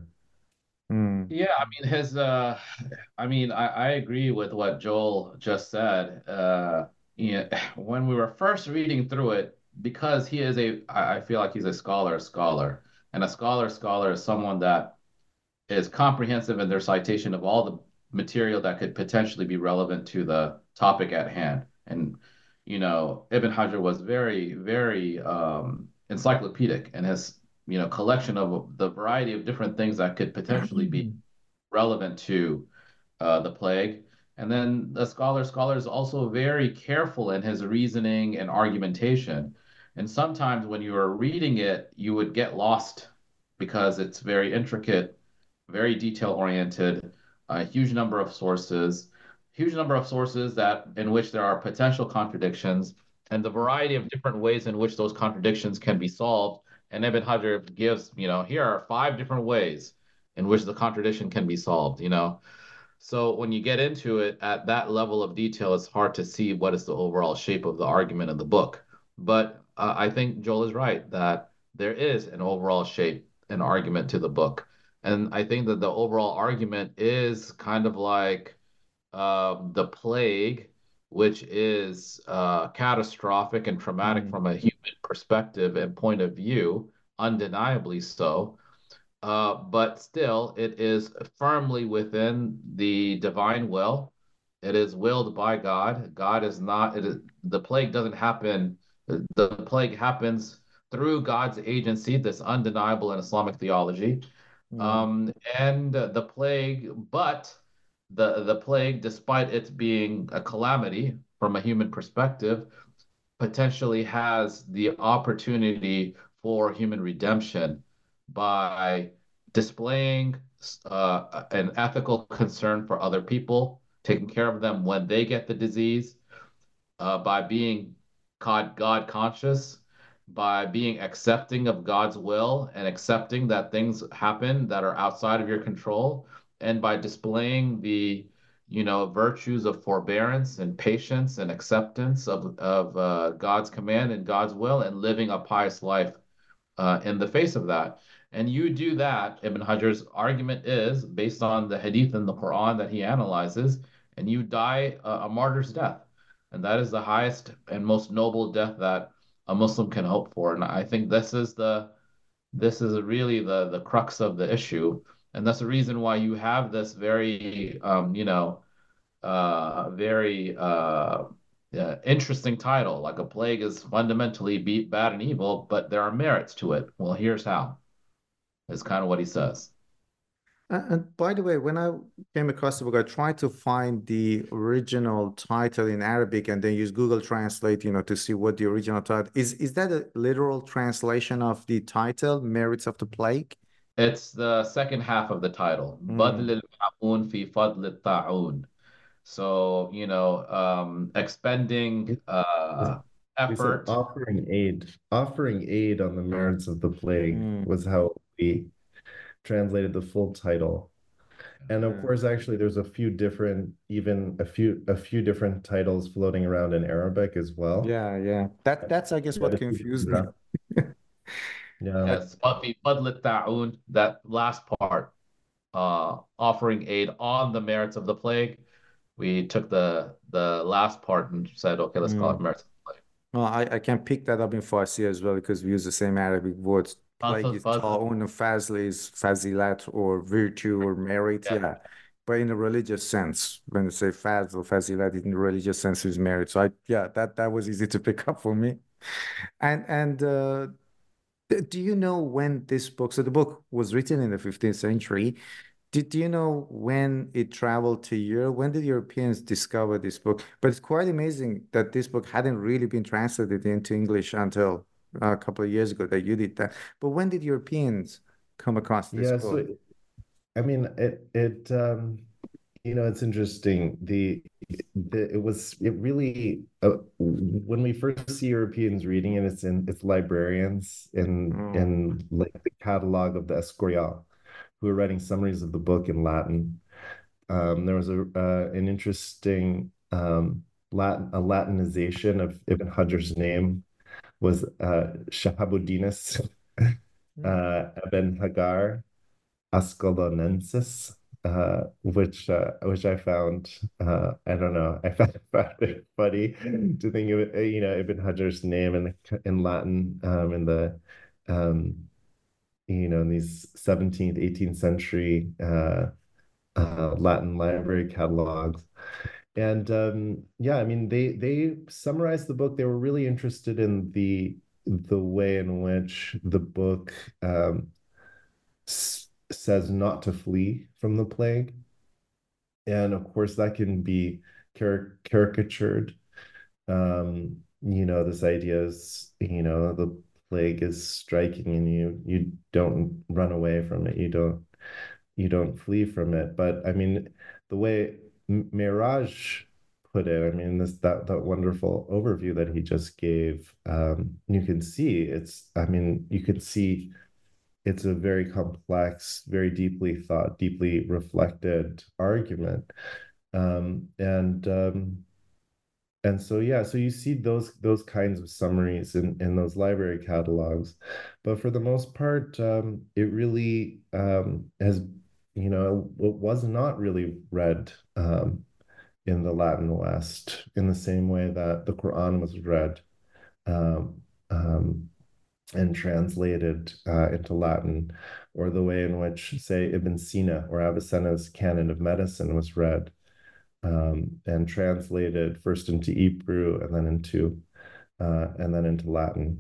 Mm. Yeah, I mean his uh I mean I, I agree with what Joel just said. Uh yeah, when we were first reading through it, because he is a I I feel like he's a scholar scholar. And a scholar scholar is someone that is comprehensive in their citation of all the material that could potentially be relevant to the topic at hand. And you know, Ibn Hajar was very, very um encyclopedic in his you know collection of the variety of different things that could potentially be relevant to uh, the plague. And then the scholar scholar is also very careful in his reasoning and argumentation. And sometimes when you are reading it, you would get lost because it's very intricate, very detail oriented, a huge number of sources, huge number of sources that in which there are potential contradictions, and the variety of different ways in which those contradictions can be solved. And Ibn Hajar gives, you know, here are five different ways in which the contradiction can be solved, you know. So when you get into it at that level of detail, it's hard to see what is the overall shape of the argument of the book. But uh, I think Joel is right that there is an overall shape, an argument to the book. And I think that the overall argument is kind of like uh, the plague, which is uh, catastrophic and traumatic Mm. from a human perspective and point of view, undeniably so. Uh, but still, it is firmly within the divine will. It is willed by God. God is not, it is, the plague doesn't happen, the plague happens through God's agency, this undeniable in Islamic theology. Mm. Um, and uh, the plague, but the the plague, despite it being a calamity from a human perspective, potentially has the opportunity for human redemption by displaying uh, an ethical concern for other people, taking care of them when they get the disease, uh, by being God, God conscious, by being accepting of God's will and accepting that things happen that are outside of your control, and by displaying the you know virtues of forbearance and patience and acceptance of of uh, God's command and God's will, and living a pious life uh, in the face of that. And you do that, Ibn Hajar's argument is based on the hadith in the Quran that he analyzes, and you die a, a martyr's death. And that is the highest and most noble death that a Muslim can hope for. And I think this is the this is really the the crux of the issue. And that's the reason why you have this very um, you know, uh, very uh, uh, interesting title. Like a plague is fundamentally be bad and evil, but there are merits to it. Well, here's how. Is kind of what he says. And, and by the way, when I came across the book, I tried to find the original title in Arabic and then use Google Translate, you know, to see what the original title is. Is that a literal translation of the title, Merits of the Plague? It's the second half of the title. Mm. بَذْلِ الْمَعْمُونَ فِي فَضْلِ الطَّاعُونَ. So, you know, um, expending uh, We said effort. offering aid. Offering aid on the merits of the plague Mm. was how we translated the full title. And of Yeah. course, actually, there's a few different, even a few a few different titles floating around in Arabic as well. Yeah, yeah. That that's I guess Quite what a few confused me. different- Yeah. Yes, but في فضل الطاعون, that last part, uh, offering aid on the merits of the plague. We took the the last part and said, okay, let's call it Mm. merits of the plague. Well, I, I can pick that up in Farsi as well because we use the same Arabic words. Plague Fadl, is fadl. ta'un, and fazl is fazilat or virtue or merit. Yeah. Yeah. But in a religious sense, when you say fazl, fazilat in the religious sense is merit. So I, yeah, that, that was easy to pick up for me. And, and, uh, d- do you know when this book, so the book was written in the fifteenth century. Did you know when it traveled to Europe? When did Europeans discover this book? But it's quite amazing that this book hadn't really been translated into English until a couple of years ago that you did that. But when did Europeans come across this Yeah, so book? it- I mean, it it um, you know, it's interesting. The, the it was it really uh, when we first see Europeans reading it, it's in it's librarians in Mm. in like the catalog of the Escorial who are writing summaries of the book in Latin. Um, there was a uh, an interesting um, Latin a Latinization of Ibn Hajar's name was uh, Shahabuddinus uh, Ibn Hajar Ascalonensis, uh, which uh, which I found uh, I don't know I found, found it funny to think of it, uh, you know, Ibn Hajar's name in in Latin um, in the um, you know, in these seventeenth, eighteenth century uh, uh, Latin library catalogs. And um, yeah, I mean, they they summarized the book. They were really interested in the the way in which the book um, s- says not to flee from the plague. And of course, that can be car caricatured. Um, you know, this idea is, you know, the plague is striking and you you don't run away from it. You don't you don't flee from it. But I mean, the way M- Miraj put it, I mean, this that that wonderful overview that he just gave, um, you can see it's, I mean, you can see it's a very complex, very deeply thought, deeply reflected argument. Um, and um, and so yeah, so you see those those kinds of summaries in in those library catalogs, but for the most part, um, it really um, has, you know, it was not really read um, in the Latin West in the same way that the Quran was read um, um, and translated uh, into Latin, or the way in which, say, Ibn Sina or Avicenna's Canon of Medicine was read um, and translated first into Hebrew and then into uh, and then into Latin.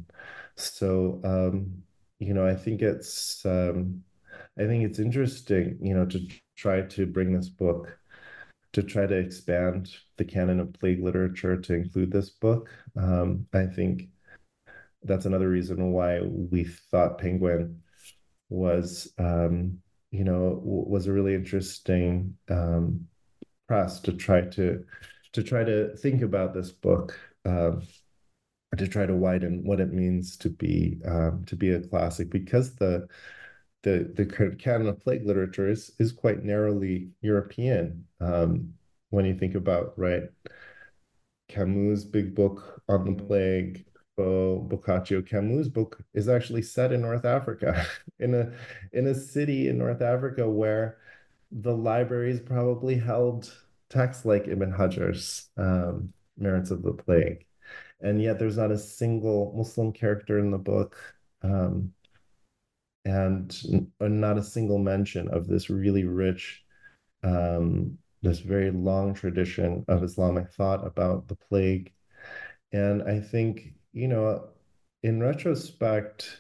So um, you know, I think it's um, I think it's interesting, you know, to try to bring this book to try to expand the canon of plague literature to include this book. Um, I think that's another reason why we thought Penguin was, um, you know, was a really interesting um, press to try to to try to think about this book, um, to try to widen what it means to be um, to be a classic, because the the the canon of plague literature is is quite narrowly European. Um, when you think about, right, Camus' big book on the Mm. plague, Bo, Boccaccio. Camus' book is actually set in North Africa, in a in a city in North Africa where the libraries probably held texts like Ibn Hajar's um, Merits of the Plague, and yet there's not a single Muslim character in the book, um, and not a single mention of this really rich, um, this very long tradition of Islamic thought about the plague. And I think, you know, in retrospect,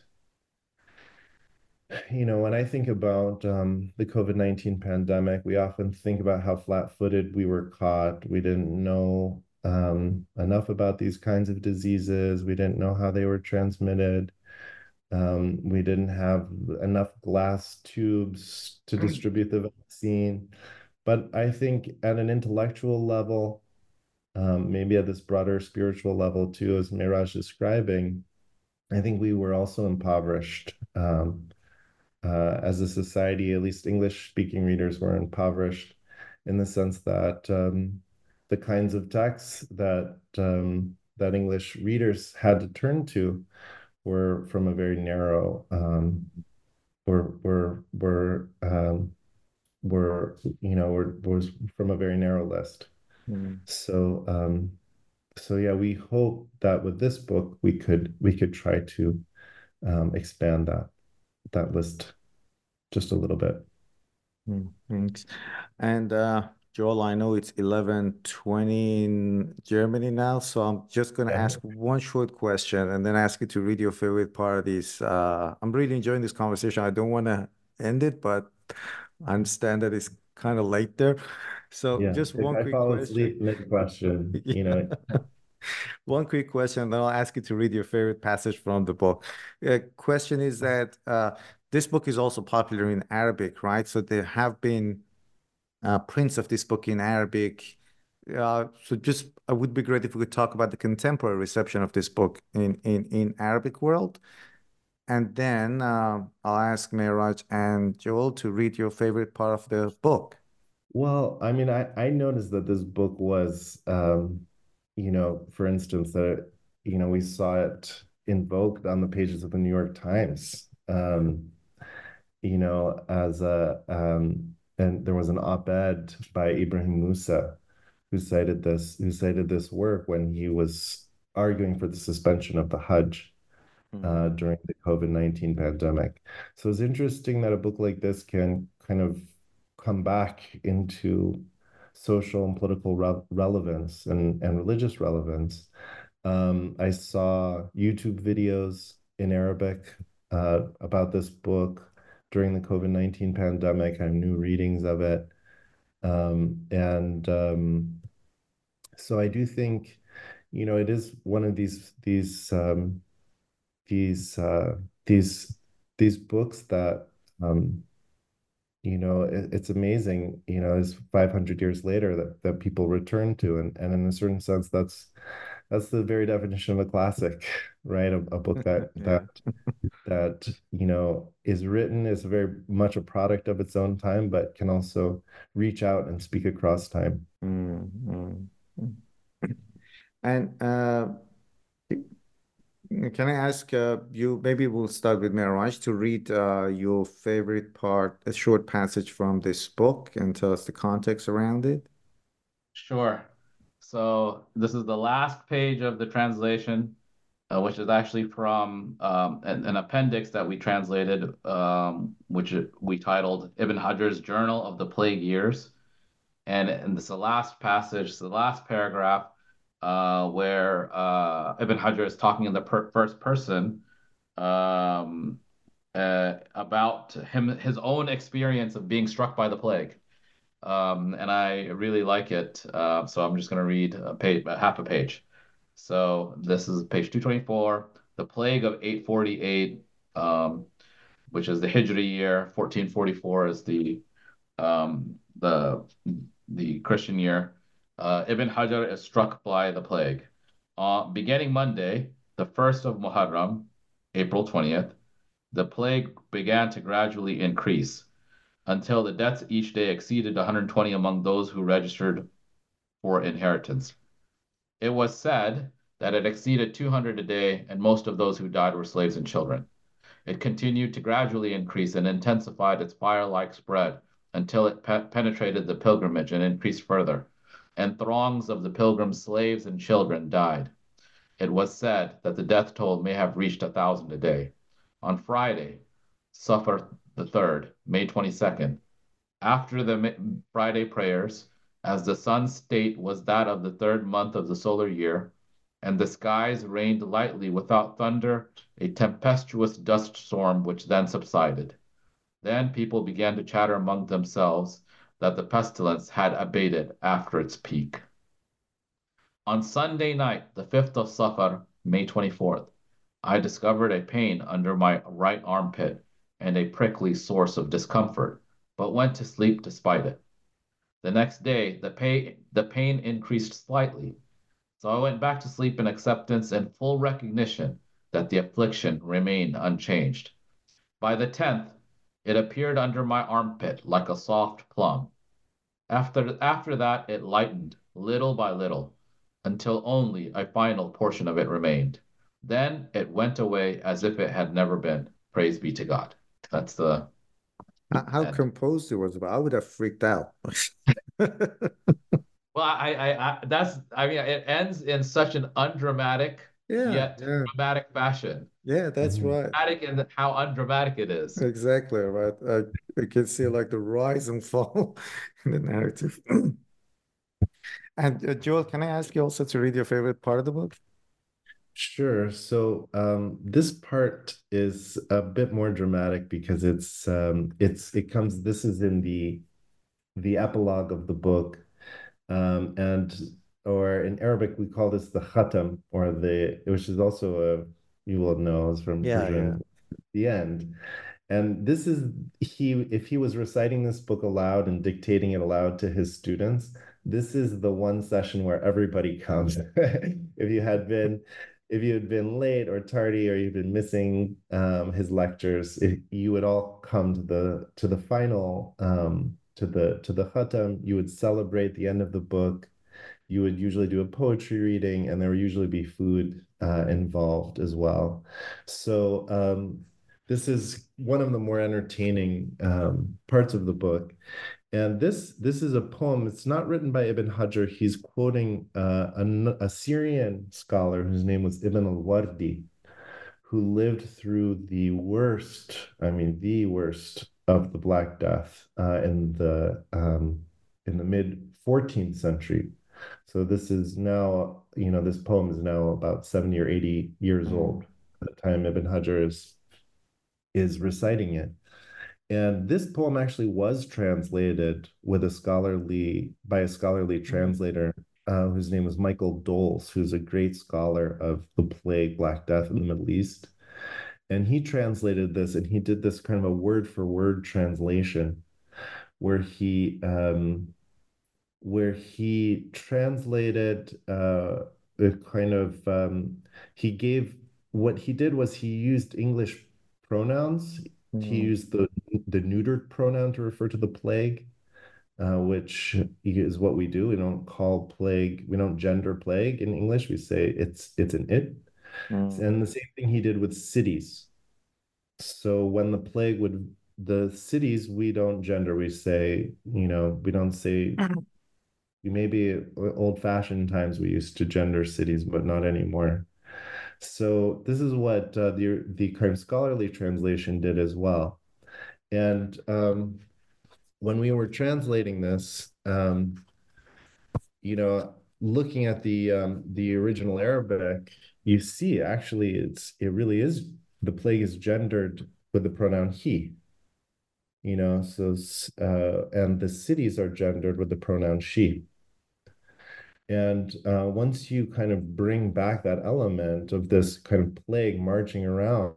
you know, when I think about um, the COVID nineteen pandemic, we often think about how flat-footed we were caught. We didn't know um, enough about these kinds of diseases. We didn't know how they were transmitted. Um, we didn't have enough glass tubes to distribute the vaccine. But I think at an intellectual level, um, maybe at this broader spiritual level too, as Miraj describing, I think we were also impoverished. Um, uh, as a society, at least English speaking readers were impoverished in the sense that um, the kinds of texts that um, that English readers had to turn to were from a very narrow um, were were were um, were you know were was from a very narrow list. Mm. So um, so yeah, we hope that with this book we could we could try to um, expand that that list just a little bit. Mm, thanks. And uh, Joel, I know it's eleven twenty in Germany now, so I'm just going to Yeah. ask one short question and then ask you to read your favorite part of this. Uh, I'm really enjoying this conversation. I don't want to end it, but I understand that it's kind of late there. So Yeah. just If one I quick fall question. asleep mid-question, you know, One quick question, then I'll ask you to read your favorite passage from the book. Uh, question is that uh, this book is also popular in Arabic, right? So there have been uh, prints of this book in Arabic. Uh, so just it would be great if we could talk about the contemporary reception of this book in in in Arabic world. And then uh, I'll ask Mehraj and Joel to read your favorite part of the book. well, I mean, I I noticed that this book was, um, you know, for instance, that you know we saw it invoked on the pages of the New York Times, um, you know, as a um, and there was an op-ed by Ibrahim Musa who cited this who cited this work when he was arguing for the suspension of the Hajj Mm. uh, during the COVID nineteen pandemic. So it's interesting that a book like this can kind of come back into social and political re relevance and, and religious relevance. Um, I saw YouTube videos in Arabic uh, about this book during the COVID nineteen pandemic. I have new readings of it. Um, and um, so I do think, you know, it is one of these these um, these uh, these these books that um, you know it, it's amazing, you know, it's five hundred years later that that people return to, and and in a certain sense that's that's the very definition of a classic, right? A, a book that Yeah. that that you know is written is very much a product of its own time, but can also reach out and speak across time. Mm, mm, mm. And uh, can I ask uh, you, maybe we'll start with Mehraj to read uh, your favorite part, a short passage from this book, and tell us the context around it? Sure. So this is the last page of the translation, uh, which is actually from um, an, an appendix that we translated, um, which we titled Ibn Hajar's Journal of the Plague Years. And, and this is the last passage, the last paragraph, uh, where uh, Ibn Hajar is talking in the per first person um, uh, about him, his own experience of being struck by the plague. Um, and I really like it. Uh, so I'm just going to read a page, a half a page. So this is page two twenty-four, the plague of eight forty-eight, um, which is the Hijri year. fourteen forty-four is the um, the the Christian year. Uh, Ibn Hajar is struck by the plague. Uh, beginning Monday, the first of Muharram, April twentieth, the plague began to gradually increase until the deaths each day exceeded one hundred twenty among those who registered for inheritance. It was said that it exceeded two hundred a day, and most of those who died were slaves and children. It continued to gradually increase and intensified its fire-like spread until it pe penetrated the pilgrimage and increased further, and throngs of the pilgrims, slaves, and children died. It was said that the death toll may have reached a thousand a day. On Friday, Safar the third, May twenty-second, after the Friday prayers, as the sun's state was that of the third month of the solar year, and the skies rained lightly without thunder, a tempestuous dust storm which then subsided. Then people began to chatter among themselves that the pestilence had abated after its peak. On Sunday night, the fifth of Safar, May twenty-fourth, I discovered a pain under my right armpit and a prickly source of discomfort, but went to sleep despite it. The next day, the pain, the pain increased slightly, so I went back to sleep in acceptance and full recognition that the affliction remained unchanged. By the tenth, it appeared under my armpit like a soft plum. After, after that, it lightened little by little, until only a final portion of it remained. Then it went away as if it had never been. Praise be to God. That's the How end. composed it was, but I would have freaked out. Well, I, I, I, that's, I mean, it ends in such an undramatic Yeah, yet yeah, dramatic fashion. yeah, that's Mhm. right. Dramatic in how undramatic it is. Exactly, right. I, I can see like the rise and fall in the narrative. And uh, Joel, can I ask you also to read your favorite part of the book? Sure. So um, this part is a bit more dramatic because it's um, it's it comes. This is in the the epilogue of the book, um, and or in Arabic we call this the khatam, or the which is also a you will know is from Yeah, yeah. Persian, the end. And this is he if he was reciting this book aloud and dictating it aloud to his students, this is the one session where everybody comes. If you had been if you had been late or tardy or you've been missing um, his lectures, it, you would all come to the to the final um, to the to the khatam. You would celebrate the end of the book. You would usually do a poetry reading, and there would usually be food uh, involved as well. So um, this is one of the more entertaining um, parts of the book. And this this is a poem. It's not written by Ibn Hajar. He's quoting uh, a, a Syrian scholar whose name was Ibn al-Wardi, who lived through the worst, I mean, the worst of the Black Death uh, in the um, in the mid fourteenth century. So this is now, you know, this poem is now about seventy or eighty years old at the time Ibn Hajar is is reciting it. And this poem actually was translated with a scholarly by a scholarly translator uh, whose name was Michael Doles, who's a great scholar of the plague, Black Death in the Middle East. And he translated this, and he did this kind of a word for word translation, where he um, where he translated uh, a kind of um, he gave what he did was he used English pronouns. He used the the neutered pronoun to refer to the plague, uh, which is what we do. We don't call plague, we don't gender plague in English. We say it's it's an it. Mm. And the same thing he did with cities. So when the plague would the cities, we don't gender. We say, you know, we don't say. Maybe old-fashioned times we used to gender cities, but not anymore. So this is what uh, the the kind of scholarly translation did as well. And um, when we were translating this, um, you know, looking at the um, the original Arabic, you see actually it's it really is the plague is gendered with the pronoun he. You know, so uh, and the cities are gendered with the pronoun she. And uh, once you kind of bring back that element of this kind of plague marching around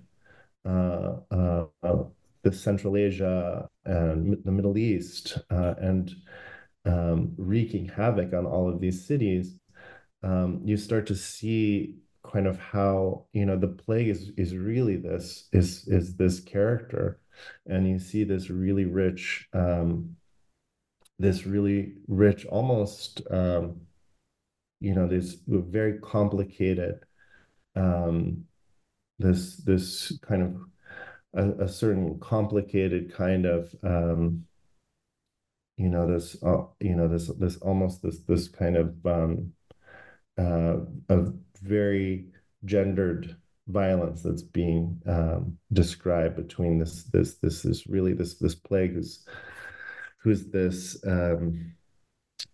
uh, uh, uh, the Central Asia and the Middle East uh, and um, wreaking havoc on all of these cities, um, you start to see kind of how, you know, the plague is is really this is is this character, and you see this really rich um, this really rich, almost, um, you know, this very complicated, um, this this kind of a, a certain complicated kind of, um, you know, this, uh, you know, this this almost this this kind of um, uh, of very gendered violence that's being um, described between this this this is really this this plague who's who's this um,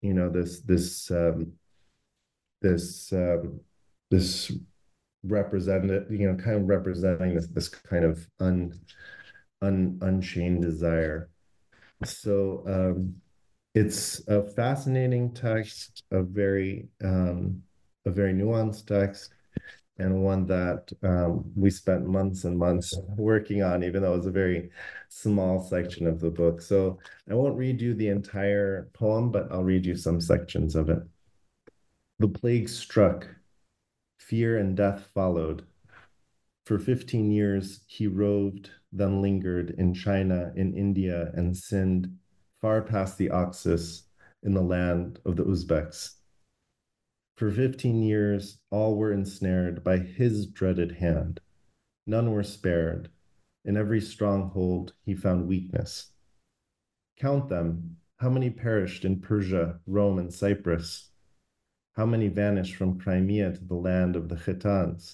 you know, this this um, this um, this represented, you know, kind of representing this this kind of un, un unchained desire. So um, it's a fascinating text, a very um, a very nuanced text, and one that um, we spent months and months working on, even though it was a very small section of the book. So I won't read you the entire poem, but I'll read you some sections of it. The plague struck, fear and death followed. For fifteen years, he roved, then lingered in China, in India, and Sind, far past the Oxus, in the land of the Uzbeks. For fifteen years, all were ensnared by his dreaded hand. None were spared. In every stronghold, he found weakness. Count them. How many perished in Persia, Rome, and Cyprus? How many vanished from Crimea to the land of the Khitans?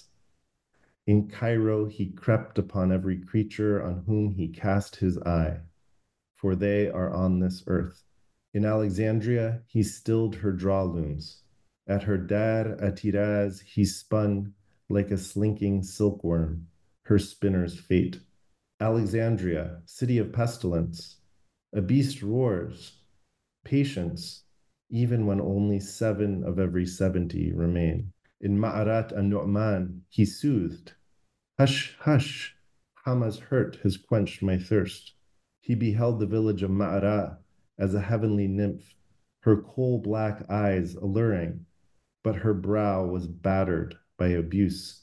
In Cairo, he crept upon every creature on whom he cast his eye, for they are on this earth. In Alexandria, he stilled her draw looms. At her Dar Atiraz, he spun like a slinking silkworm, her spinner's fate. Alexandria, city of pestilence, a beast roars. Patience, even when only seven of every seventy remain. In Ma'arat an-Nu'man, he soothed. Hush, hush, Hama's hurt has quenched my thirst. He beheld the village of Ma'ara as a heavenly nymph, her coal-black eyes alluring, but her brow was battered by abuse.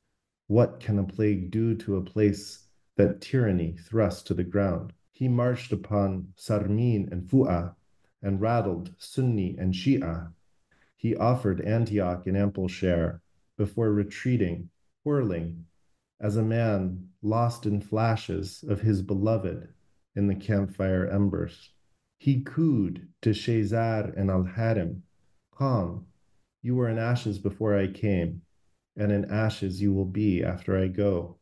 What can a plague do to a place that tyranny thrust to the ground? He marched upon Sarmin and Fu'a and rattled Sunni and Shi'a. He offered Antioch an ample share before retreating, whirling, as a man lost in flashes of his beloved in the campfire embers. He cooed to Shazar and Al-Harim, calm, you were in ashes before I came, and in ashes you will be after I go.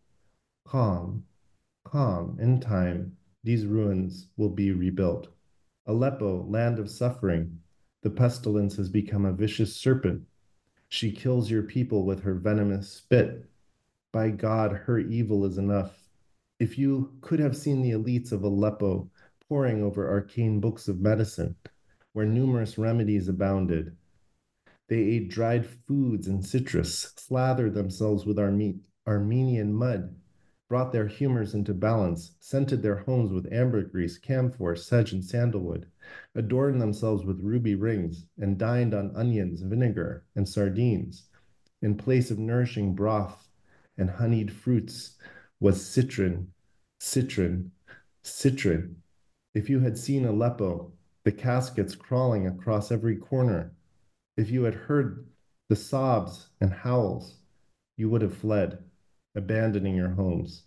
Calm, calm, in time, these ruins will be rebuilt. Aleppo, land of suffering, the pestilence has become a vicious serpent. She kills your people with her venomous spit. By God, her evil is enough. If you could have seen the elites of Aleppo poring over arcane books of medicine, where numerous remedies abounded, they ate dried foods and citrus, slathered themselves with Arme- Armenian mud, brought their humors into balance, scented their homes with ambergris, camphor, sedge, and sandalwood, adorned themselves with ruby rings, and dined on onions, vinegar, and sardines. In place of nourishing broth and honeyed fruits was citron, citron, citron. If you had seen Aleppo, the caskets crawling across every corner, if you had heard the sobs and howls, you would have fled, abandoning your homes.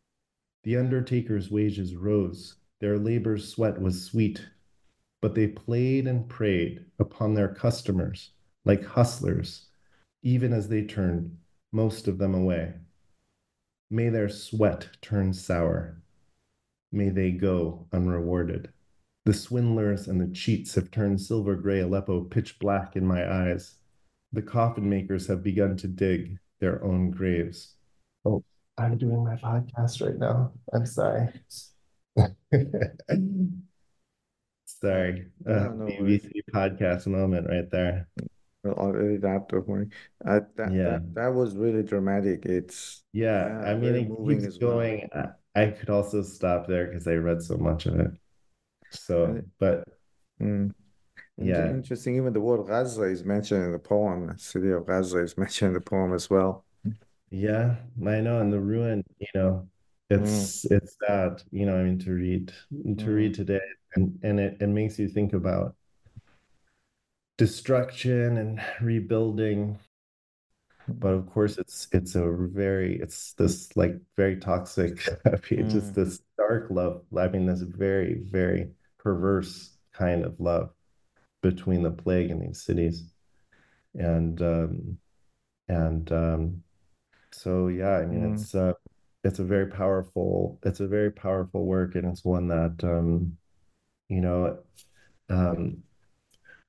The undertakers' wages rose, their labor's sweat was sweet, but they played and preyed upon their customers like hustlers, even as they turned most of them away. May their sweat turn sour. May they go unrewarded. The swindlers and the cheats have turned silver gray Aleppo pitch black in my eyes. The coffin makers have begun to dig their own graves. Oh, I'm doing my podcast right now. I'm sorry. Sorry. Uh, No, no B B C worries. podcast moment right there. Well, I'll edit that, don't worry. Uh, that Yeah. that that was really dramatic. It's Yeah. yeah, I mean, very it moving keeps as well. going. I, I could also stop there because I read so much of it. So, And, but mm, and yeah. interesting, even the word Gaza is mentioned in the poem. The city of Gaza is mentioned in the poem as well. Yeah, I know, and the ruin, you know, Mm, it's it's sad, you know, I mean to read to mm, read today and and it, it makes you think about destruction and rebuilding. But mm, of course it's it's a very it's this like very toxic just mm, this dark love. I mean this very, very perverse kind of love between the plague and these cities. And um and um So yeah, I mean mm, it's uh it's a very powerful it's a very powerful work and it's one that um you know um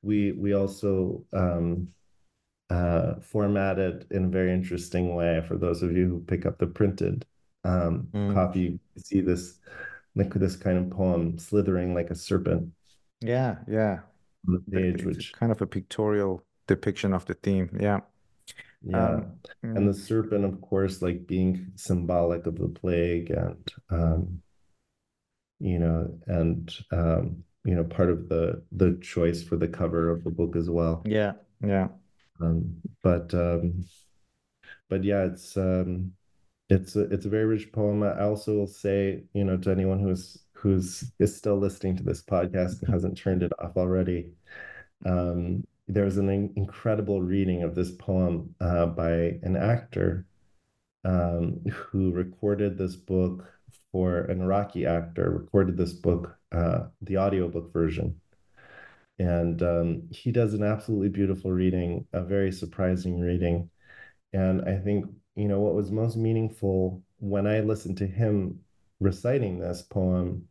we we also um, uh, formatted in a very interesting way. For those of you who pick up the printed um, Mm. copy, you see this like this kind of poem slithering like a serpent Yeah, yeah. on the The- page, It's which kind of a pictorial depiction of the theme. Yeah. yeah, Um, and the mm, serpent, of course, like being symbolic of the plague, and um, you know, and um, you know, part of the the choice for the cover of the book as well. yeah, yeah. Um, but um, but yeah, it's um, it's a, it's a very rich poem. I also will say, you know, to anyone who's who's is still listening to this podcast and hasn't turned it off already, um, there was an in- incredible reading of this poem uh, by an actor um, who recorded this book for an Iraqi actor, recorded this book, uh, the audiobook version. And um, he does an absolutely beautiful reading, a very surprising reading. And I think, you know, what was most meaningful when I listened to him reciting this poem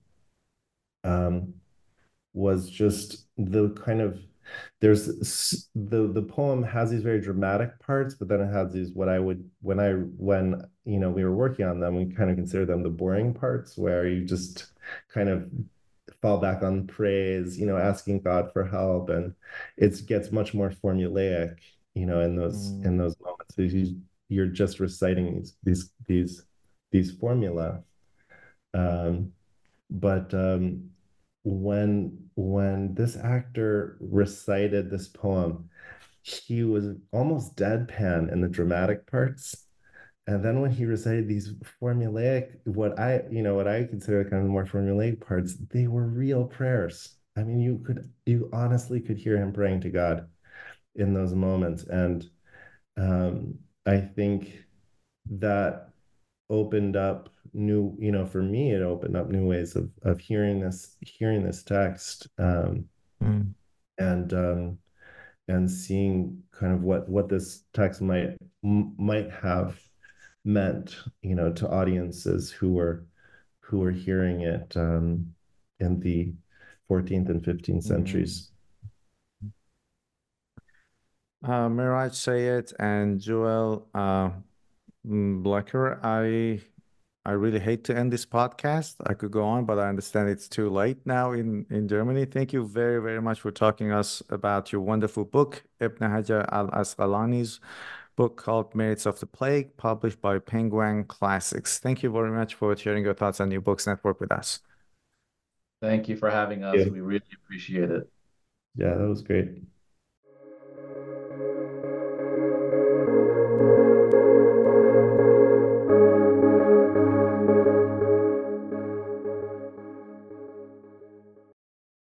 um, was just the kind of there's the the poem has these very dramatic parts, but then it has these what I would when I when you know we were working on them, we kind of consider them the boring parts where you just kind of fall back on praise, you know, asking God for help, and it gets much more formulaic, you know, in those Mm. in those moments. So you, you're just reciting these these these these formula. Um, but um, when when this actor recited this poem, he was almost deadpan in the dramatic parts. And then when he recited these formulaic, what I, you know, what I consider kind of the more formulaic parts, they were real prayers. I mean, you could, you honestly could hear him praying to God in those moments. And um, I think that opened up new, you know, for me, it opened up new ways of of hearing this, hearing this text, um, Mm. and um, and seeing kind of what what this text might m- might have meant, you know, to audiences who were who were hearing it um, in the fourteenth and fifteenth Mm. centuries. Uh, Miraj Sayed and Joel uh, mm, Blecker, I I really hate to end this podcast. I could go on, but I understand it's too late now in, in Germany. Thank you very, very much for talking us about your wonderful book, Ibn Hajar al-Asqalani's book called Merits of the Plague, published by Penguin Classics. Thank you very much for sharing your thoughts on New Books Network with us. Thank you for having us. Yeah, We really appreciate it. yeah, that was great.